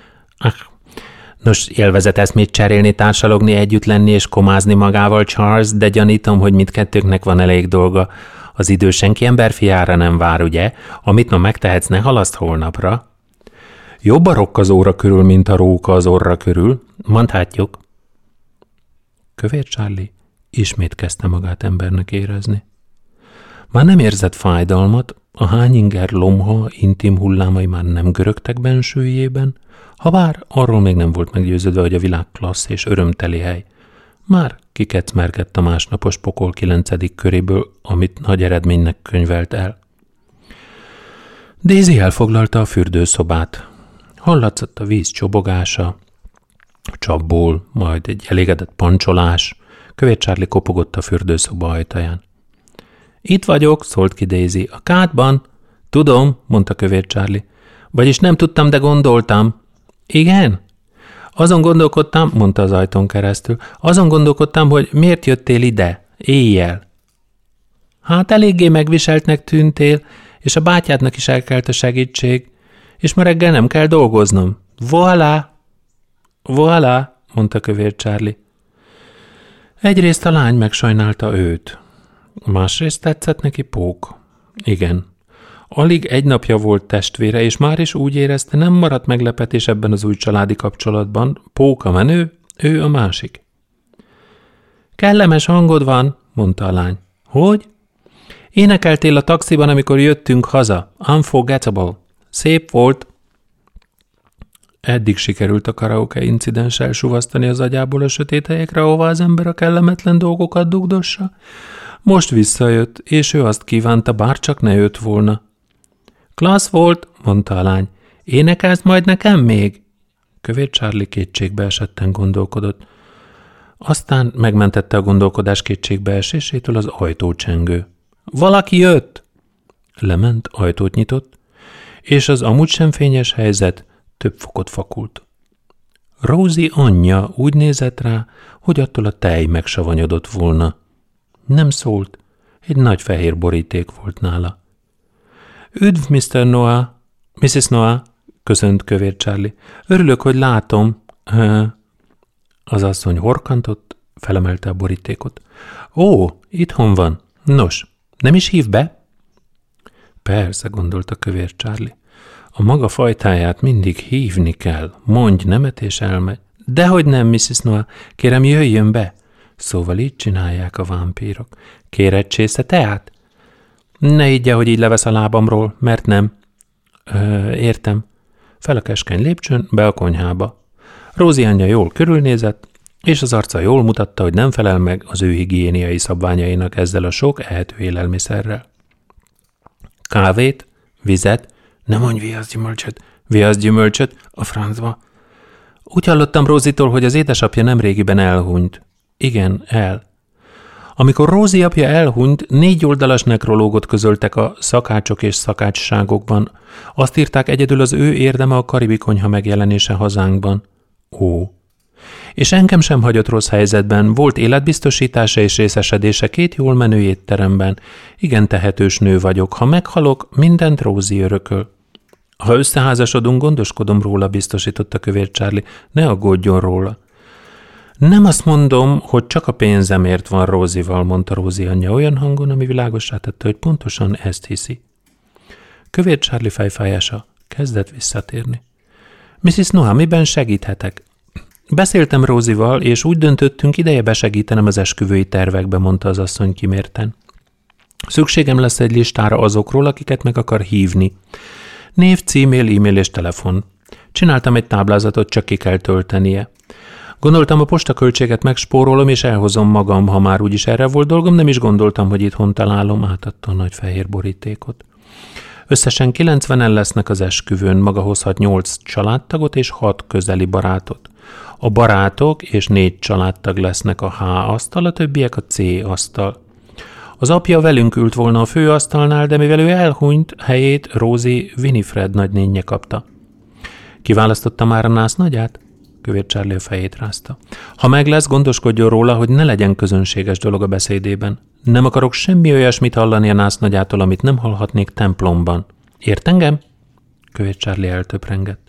Nos, élvezet eszmét cserélni, társalogni, együtt lenni és komázni magával, Charles, de gyanítom, hogy mindkettőknek van elég dolga. Az idő senki emberfiára nem vár, ugye? Amit ma megtehetsz, ne halaszd holnapra. Jobb a rokk az óra körül, mint a róka az orra körül. Mondhatjuk. Kövér Charlie ismét kezdte magát embernek érezni. Már nem érzett fájdalmat, a hányinger lomha, intim hullámai már nem görögtek bensőjében, habár arról még nem volt meggyőződve, hogy a világ klassz és örömteli hely. Már kikecmergett a másnapos pokol 9. köréből, amit nagy eredménynek könyvelt el. Daisy elfoglalta a fürdőszobát. Hallatszott a víz csobogása, a csapból, majd egy elégedett pancsolás. Kövér Charlie kopogott a fürdőszoba ajtaján. Itt vagyok, szólt ki Daisy. A kádban? Tudom, mondta Kövér Charlie. Vagyis nem tudtam, de gondoltam. Igen? Azon gondolkodtam, mondta az ajtón keresztül, azon gondolkodtam, hogy miért jöttél ide, éjjel. Hát eléggé megviseltnek tűntél, és a bátyádnak is elkelt a segítség, és ma reggel nem kell dolgoznom. Voilà! Voilà, mondta Kövér Charlie. Egyrészt a lány megsajnálta őt. Másrészt tetszett neki Pók. Igen. Alig egy napja volt testvére, és már is úgy érezte, nem maradt meglepetés ebben az új családi kapcsolatban. Pók a menő, ő a másik. Kellemes hangod van, mondta a lány. Hogy? Énekeltél a taxiban, amikor jöttünk haza. Unforgettable. Szép volt. Eddig sikerült a karaoke incidenssel suvasztani az agyából a sötét helyekre, ahová az ember a kellemetlen dolgokat dugdossa. Most visszajött, és ő azt kívánta, bárcsak ne jött volna. Klassz volt, mondta a lány. Énekelsz majd nekem még? Kövér Charlie kétségbe esetten gondolkodott. Aztán megmentette a gondolkodás kétségbeesésétől az ajtócsengő. Valaki jött! Lement, ajtót nyitott, és az amúgy sem fényes helyzet több fokot fakult. Rosie anyja úgy nézett rá, hogy attól a tej megsavanyodott volna. Nem szólt, egy nagy fehér boríték volt nála. Üdv, Mr. Noah, Mrs. Noah, köszönt Kövér Charlie. Örülök, hogy látom. Az asszony horkantott, felemelte a borítékot. Ó, itthon van. Nos, nem is hív be? Persze, gondolta Kövér Charlie. A maga fajtáját mindig hívni kell. Mondj nemet és elmegy. Dehogy nem, Mrs. Noah, kérem jöjjön be. Szóval így csinálják a vámpírok. Kér egy csésze teát? Ne higgye, hogy így levesz a lábamról, mert nem. Értem. Fel a keskeny lépcsőn, be a konyhába. Rosie anyja jól körülnézett, és az arca jól mutatta, hogy nem felel meg az ő higiéniai szabványainak ezzel a sok ehető élelmiszerrel. Kávét, vizet, ne mondj viaszgyümölcsöt, a francba. Úgy hallottam Rosie-tól, hogy az édesapja nemrégiben elhunyt. Igen, Amikor Rosie apja elhunyt, 4 oldalas nekrológot közöltek a szakácsok és szakácsságokban. Azt írták, egyedül az ő érdeme a karibi konyha megjelenése hazánkban. Ó. És engem sem hagyott rossz helyzetben, volt életbiztosítása és részesedése 2 jól menő étteremben. Igen tehetős nő vagyok, ha meghalok, mindent Rosie örököl. Ha összeházasodunk, gondoskodom róla, biztosította Kövér Charlie, ne aggódjon róla. Nem azt mondom, hogy csak a pénzemért van Rosie-val, mondta Rosie anyja olyan hangon, ami világossá tette, hogy pontosan ezt hiszi. Kövér Charlie fejfájása kezdett visszatérni. Mrs. Noah, miben segíthetek? Beszéltem Rosie-val, és úgy döntöttünk, ideje besegítenem az esküvői tervekbe, mondta az asszony kimérten. Szükségem lesz egy listára azokról, akiket meg akar hívni. Név, címél, e-mail és telefon. Csináltam egy táblázatot, csak ki kell töltenie. Gondoltam, a postaköltséget megspórolom, és elhozom magam, ha már úgyis erre volt dolgom, nem is gondoltam, hogy itthon találom, átadta a nagy fehér borítékot. Összesen 90-en lesznek az esküvőn, maga hozhat 8 családtagot és 6 közeli barátot. A barátok és 4 családtag lesznek a H asztal, a többiek a C asztal. Az apja velünk ült volna a főasztalnál, de mivel ő elhunyt, helyét Rosie Winifred nagynénje kapta. Kiválasztotta már a nász nagyát? Kövér Charlie a fejét rázta. Ha meg lesz, gondoskodjon róla, hogy ne legyen közönséges dolog a beszédében. Nem akarok semmi olyasmit hallani a nász nagyától, amit nem hallhatnék templomban. Ért engem? Kövér Charlie eltöprengett.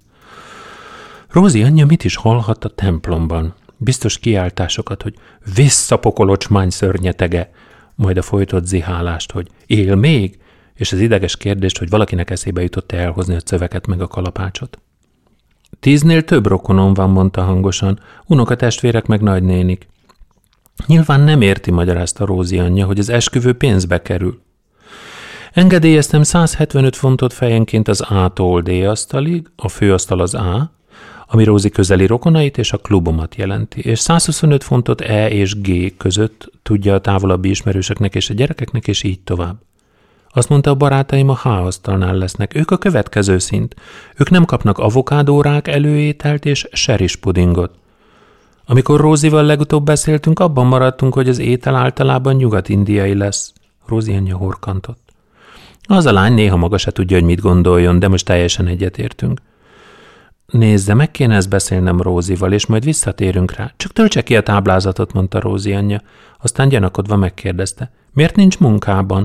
Rosie anyja mit is hallhat a templomban? Biztos kiáltásokat, hogy visszapokolocsmány szörnyetege, majd a folytott zihálást, hogy él még, és az ideges kérdést, hogy valakinek eszébe jutott elhozni a szöveket meg a kalapácsot. 10-nél több rokonom van, mondta hangosan, unokatestvérek meg nagynénik. Nyilván nem érti, magyarázta Rosie anyja, hogy az esküvő pénzbe kerül. Engedélyeztem 175 fontot fejenként az A-tól D asztalig, a főasztal az A, ami Rosie közeli rokonait és a klubomat jelenti, és 125 fontot E és G között tudja a távolabbi ismerősöknek és a gyerekeknek, és így tovább. Azt mondta, a barátaim a H asztalnál lesznek, ők a következő szint. Ők nem kapnak avokádórák előételt és seris pudingot. Amikor Rosie-val legutóbb beszéltünk, abban maradtunk, hogy az étel általában nyugat-indiai lesz. Rosie anyja horkantott. Az a lány néha maga se tudja, hogy mit gondoljon, de most teljesen egyetértünk. Nézze, meg kéne ezt beszélnem Rosie-val, és majd visszatérünk rá. Csak töltse ki a táblázatot, mondta Rosie anyja. Aztán gyanakodva megkérdezte. Miért nincs munkában?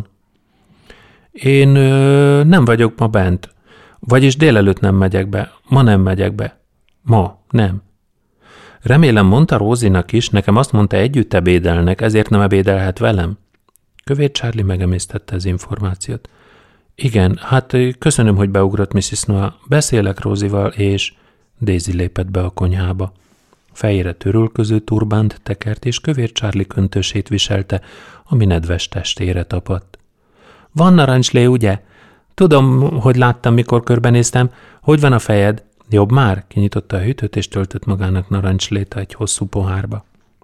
Én nem vagyok ma bent. Vagyis délelőtt nem megyek be. Ma nem megyek be. Ma, nem. Remélem, mondta Rosie-nak is, nekem azt mondta, együtt ebédelnek, ezért nem ebédelhet velem. Kövér Charlie megemésztette az információt. Igen, hát köszönöm, hogy beugrott Mrs. Noah. Beszélek Rosie-val, és Daisy lépett be a konyhába. Fejére törülköző turbánt tekert, és Kövér Charlie köntösét viselte, ami nedves testére tapadt. Van narancslé, ugye? Tudom, hogy láttam, mikor körbenéztem. Hogy van a fejed? Jobb már? Kinyitotta a hűtőt, és töltött magának narancslét egy hosszú pohárba.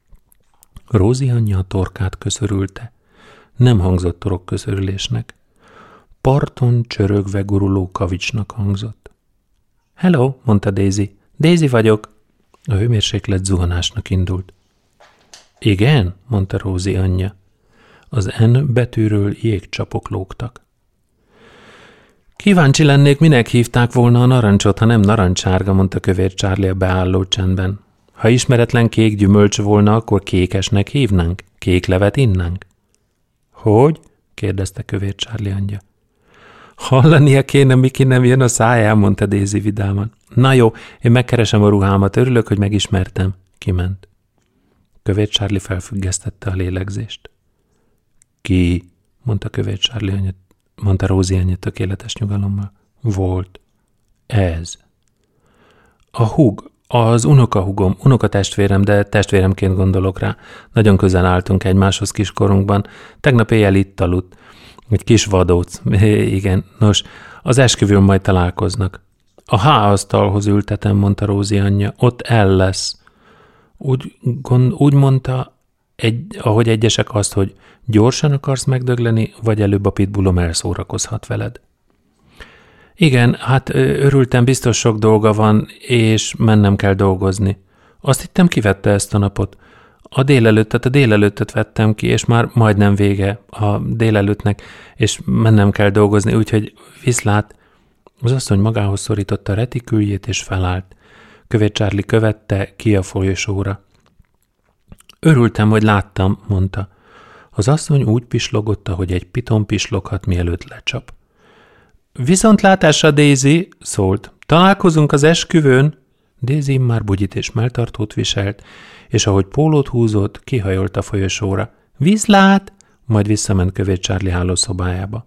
Rosie anyja a torkát köszörülte. Nem hangzott torokköszörülésnek. Parton csörögve guruló kavicsnak hangzott. Hello, mondta Daisy. Daisy vagyok. A hőmérséklet zuhanásnak indult. Igen, mondta Rosie anyja. Az N betűről jégcsapok lógtak. Kíváncsi lennék, minek hívták volna a narancsot, ha nem narancsárga, mondta Kövér Charlie a beálló csendben. Ha ismeretlen kék gyümölcs volna, akkor kékesnek hívnánk? Kék levet innánk? Hogy? kérdezte Kövér Charlie anyja. Hallania kéne, Miki nem jön a száján, mondta Daisy vidáman. Na jó, én megkeresem a ruhámat, örülök, hogy megismertem. Kiment. Kövér Charlie felfüggesztette a lélegzést. Ki? Mondta Kövér Charlie anyja, mondta Rosie anyja tökéletes nyugalommal. Volt. Ez. A húg, az unokahúgom, unokatestvérem, de testvéremként gondolok rá. Nagyon közel álltunk egymáshoz kiskorunkban. Tegnap éjjel itt aludt. Egy kis vadóc. Igen, nos, az esküvőn majd találkoznak. A H asztalhoz ültetem, mondta Rosie anyja. Ott el lesz. Úgy mondta, ahogy egyesek azt, hogy gyorsan akarsz megdögleni, vagy előbb a pitbullom elszórakozhat veled. Igen, hát örültem, biztos sok dolga van, és mennem kell dolgozni. Azt hittem, kivette ezt a napot. A délelőttet vettem ki, és már majdnem vége a délelőttnek, és mennem kell dolgozni, úgyhogy viszlát. Az asszony magához szorította a retiküljét, és felállt. Kövér Charlie követte ki a folyosóra. Örültem, hogy láttam, mondta. Az asszony úgy pislogott, ahogy egy piton pisloghat, mielőtt lecsap. Viszontlátásra, Daisy, szólt. Találkozunk az esküvőn. Daisy már bugyit és melltartót viselt, és ahogy pólót húzott, kihajolt a folyosóra. Viszlát! Majd visszament Kövér Charlie hálószobájába.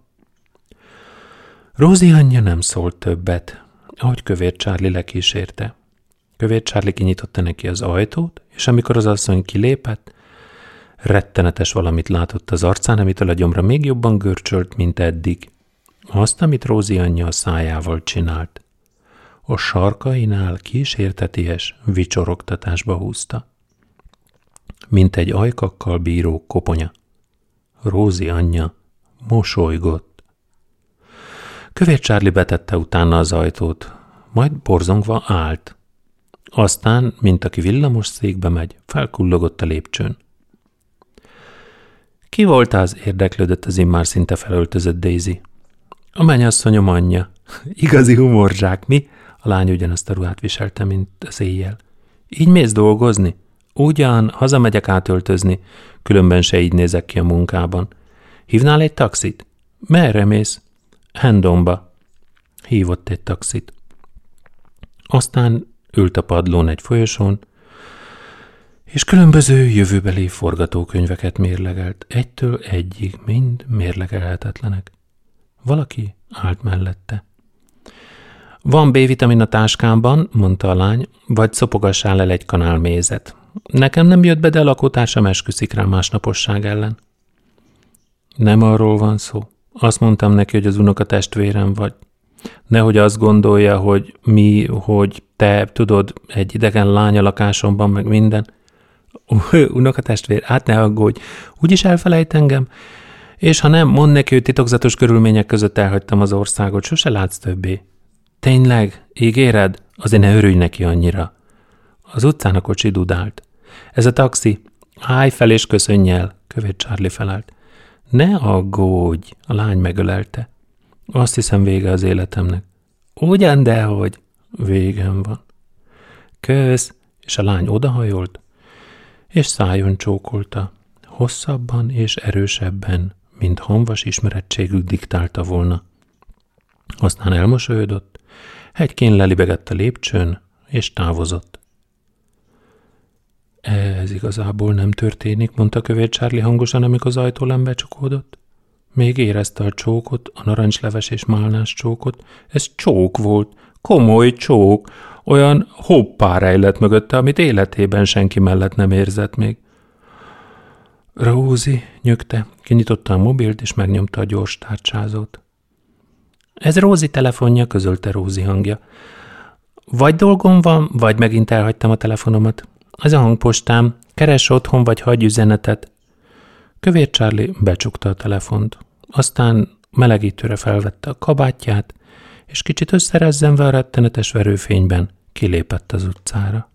Rosie anyja nem szólt többet, ahogy Kövér Charlie lekísérte. Kövér Charlie kinyitotta neki az ajtót, és amikor az asszony kilépett, rettenetes valamit látott az arcán, amitől a gyomra még jobban görcsölt, mint eddig. Azt, amit Rosie anyja a szájával csinált. A sarkainál kísérteties vicsorogtatásba húzta. Mint egy ajkakkal bíró koponya. Rosie anyja mosolygott. Kövér Charlie betette utána az ajtót, majd borzongva állt. Aztán, mint aki villamos székbe megy, felkullogott a lépcsőn. Ki volt az? Érdeklődött az immár szinte felöltözött Daisy. A mennyasszonyom anyja. Igazi humorzsák, mi? A lány ugyanazt a ruhát viselte, mint az éjjel. Így mész dolgozni? Ugyan, hazamegyek átöltözni, különben se így nézek ki a munkában. Hívnál egy taxit? Merre mész? Hendonba. Hívott egy taxit. Aztán ült a padlón egy folyosón, és különböző jövőbeli forgatókönyveket mérlegelt. Egytől egyig, mind mérlegelhetetlenek. Valaki állt mellette. Van B-vitamin a táskámban, mondta a lány, vagy szopogassál el egy kanál mézet. Nekem nem jött be, de a lakótársam esküszik rá másnaposság ellen. Nem arról van szó. Azt mondtam neki, hogy az unokatestvérem vagy. Nehogy azt gondolja, hogy te, tudod, egy idegen lány a lakásomban, meg minden. Unokatestvér, hát ne aggódj, úgyis elfelejt engem. És ha nem, mondd neki, hogy titokzatos körülmények között elhagytam az országot, sose látsz többé. Tényleg? Ígéred? Azért ne örülj neki annyira. Az utcán a kocsi dudált. Ez a taxi. Állj fel és köszönj el, Kövér Charlie felállt. Ne aggódj, a lány megölelte. Azt hiszem, vége az életemnek. Ugyan, dehogy. Végem van. Kösz, és a lány odahajolt, és szájon csókolta, hosszabban és erősebben, mint hamvas ismerettségük diktálta volna. Aztán elmosolyodott, hegykén lelibegett a lépcsőn, és távozott. Ez igazából nem történik, mondta Kövér Charlie hangosan, amikor az ajtólán becsukódott. Még érezte a csókot, a narancsleves és málnás csókot. Ez csók volt, komoly csók, olyan hoppá rejlett mögötte, amit életében senki mellett nem érzett még. Rózi, nyögte, kinyitotta a mobilt, és megnyomta a gyors tárcsázót. Ez Rózi telefonja, közölte Rózi hangja. Vagy dolgom van, vagy megint elhagytam a telefonomat. Ez a hangpostám, keres otthon, vagy hagyj üzenetet. Kövér Charlie becsukta a telefont. Aztán melegítőre felvette a kabátját, és kicsit összerezzenve a rettenetes verőfényben kilépett az utcára.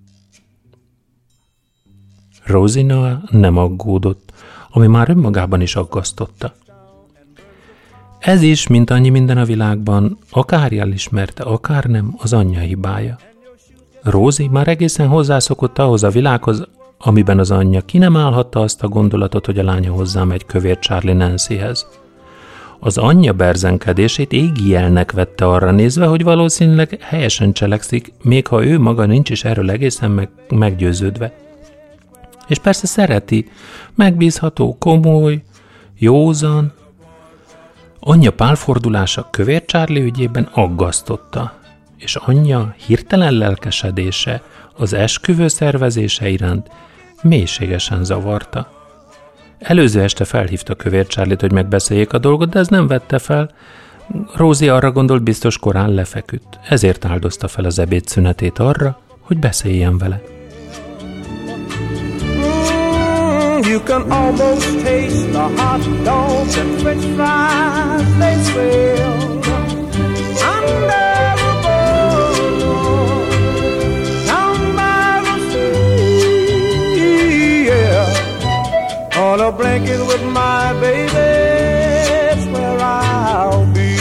Rosina nem aggódott, ami már önmagában is aggasztotta. Ez is, mint annyi minden a világban, akár elismerte, akár nem, az anyja hibája. Rosie már egészen hozzászokott ahhoz a világhoz, amiben az anyja ki nem állhatta azt a gondolatot, hogy a lánya hozzámegy Kövér Charlie Nancyhez. Az anyja berzenkedését égi jelnek vette arra nézve, hogy valószínűleg helyesen cselekszik, még ha ő maga nincs is erről egészen meggyőződve. És persze szereti, megbízható, komoly, józan. Anyja pálfordulása Kövér Charlie ügyében aggasztotta, és anyja hirtelen lelkesedése az esküvő szervezése iránt mélységesen zavarta. Előző este felhívta Kövér Charlie-t, hogy megbeszéljék a dolgot, de ez nem vette fel. Rosie arra gondolt, biztos korán lefeküdt, ezért áldozta fel az ebédszünetét arra, hogy beszéljen vele. You can almost taste the hot dogs and french fries they sell under the boardwalk down by the sea, yeah. On a blanket with my baby, that's where I'll be.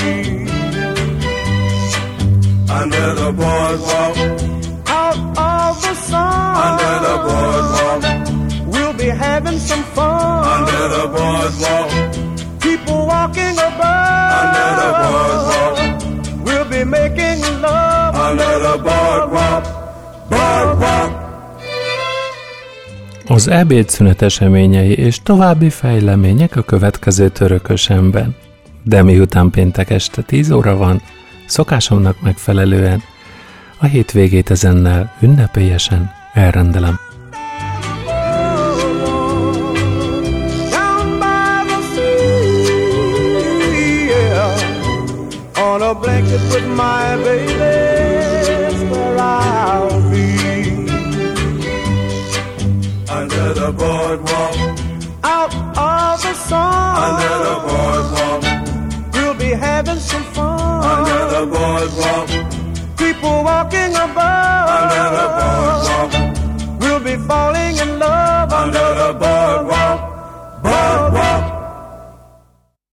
Under the boardwalk, out of the sun, under the boardwalk, be having some fun under the boardwalk. People walking above under the boardwalk. We'll be making love under the boardwalk. Boardwalk. Az ebédszünet eseményei és további fejlemények a következő Törökösenben. De miután péntek este 10 óra van, szokásomnak megfelelően a hétvégét ezennel ünnepélyesen elrendelem. On a blanket with my